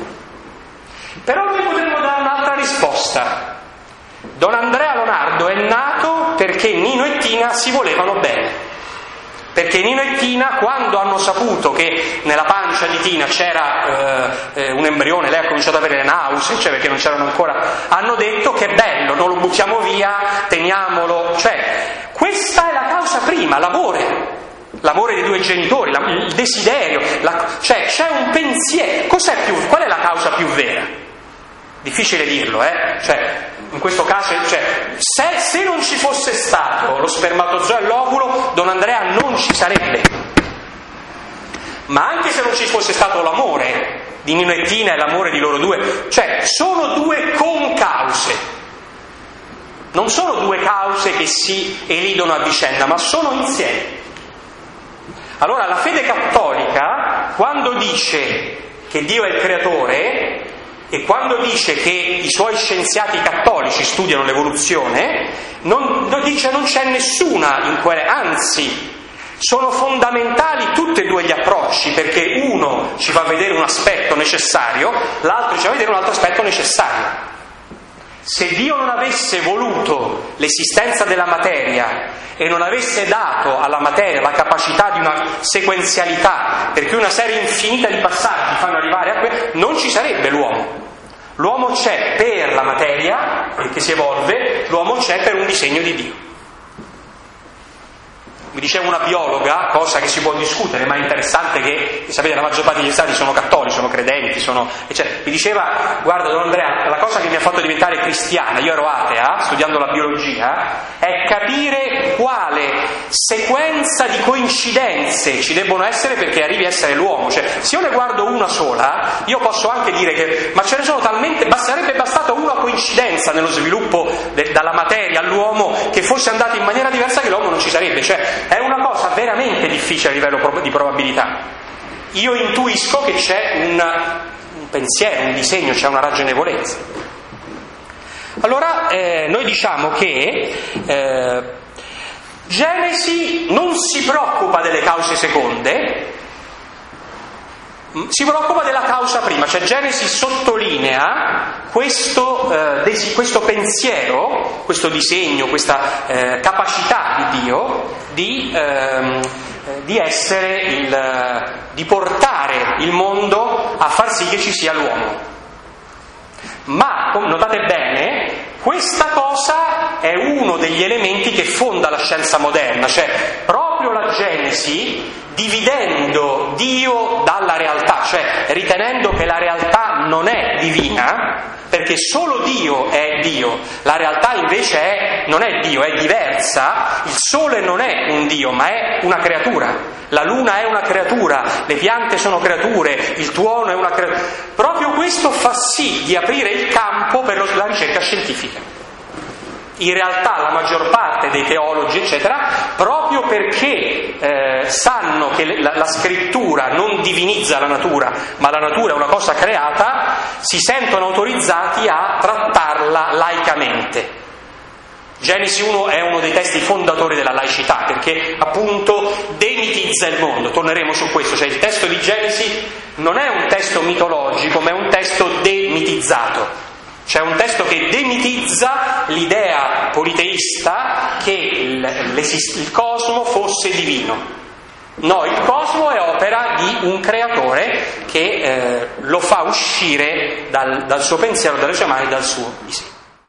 Però noi potremmo dare un'altra risposta. Don Andrea Leonardo è nato perché Nino e Tina si volevano bene, perché Nino e Tina, quando hanno saputo che nella pancia di Tina c'era eh, un embrione, lei ha cominciato ad avere le nausee, cioè perché non c'erano ancora, hanno detto che bello, non lo buttiamo via, teniamolo, cioè questa è la causa prima, l'amore, l'amore dei due genitori, la, il desiderio, la, cioè c'è un pensiero. Cos'è più, qual è la causa più vera? Difficile dirlo, eh? Cioè, in questo caso, cioè, se, se non ci fosse stato lo spermatozoo e l'ovulo, Don Andrea non ci sarebbe. Ma anche se non ci fosse stato l'amore di Nino e Tina e l'amore di loro due, cioè, sono due concause. Non sono due cause che si elidono a vicenda, ma sono insieme. Allora la fede cattolica, quando dice che Dio è il creatore e quando dice che i suoi scienziati cattolici studiano l'evoluzione, non, non dice non c'è nessuna incoerenza, anzi sono fondamentali tutti e due gli approcci, perché uno ci fa vedere un aspetto necessario, l'altro ci fa vedere un altro aspetto necessario. Se Dio non avesse voluto l'esistenza della materia e non avesse dato alla materia la capacità di una sequenzialità, per cui una serie infinita di passaggi fanno arrivare a quello, non ci sarebbe l'uomo. L'uomo c'è per la materia che si evolve, l'uomo c'è per un disegno di Dio. Mi diceva una biologa, cosa che si può discutere, ma è interessante che, sapete, la maggior parte degli stati sono cattolici, sono credenti, sono, eccetera. Mi diceva, guarda Don Andrea, la cosa che mi ha fatto diventare cristiana, io ero atea, studiando la biologia, è capire quale sequenza di coincidenze ci debbono essere perché arrivi a essere l'uomo. Cioè, se io ne guardo una sola, io posso anche dire che, ma ce ne sono talmente, sarebbe bastata una coincidenza nello sviluppo de, dalla materia all'uomo che fosse andata in maniera diversa che l'uomo non ci sarebbe. Cioè, è una cosa veramente difficile a livello di probabilità. Io intuisco che c'è un, un pensiero, un disegno, c'è una ragionevolezza. Allora eh, noi diciamo che eh, Genesi non si preoccupa delle cause seconde, si preoccupa della causa prima, cioè Genesi sottolinea questo, eh, desi, questo pensiero, questo disegno, questa eh, capacità di Dio di, ehm, di essere il, di portare il mondo a far sì che ci sia l'uomo. Ma, notate bene, questa cosa è uno degli elementi che fonda la scienza moderna, cioè proprio la Genesi, dividendo Dio dalla realtà, cioè ritenendo che la realtà non è divina, perché solo Dio è Dio, la realtà invece è, non è Dio, è diversa. Il sole non è un Dio, ma è una creatura, la luna è una creatura, le piante sono creature, il tuono è una creatura. Proprio questo fa sì di aprire il campo per la ricerca scientifica. In realtà la maggior parte dei teologi, eccetera, proprio perché eh, sanno che la, la scrittura non divinizza la natura, ma la natura è una cosa creata, si sentono autorizzati a trattarla laicamente. Genesi uno è uno dei testi fondatori della laicità, perché appunto demitizza il mondo. Torneremo su questo, cioè il testo di Genesi non è un testo mitologico, ma è un testo demitizzato. C'è un testo che demitizza l'idea politeista che il, il cosmo fosse divino. No, il cosmo è opera di un creatore che eh, lo fa uscire dal, dal suo pensiero, dalle sue mani, dal suo disegno.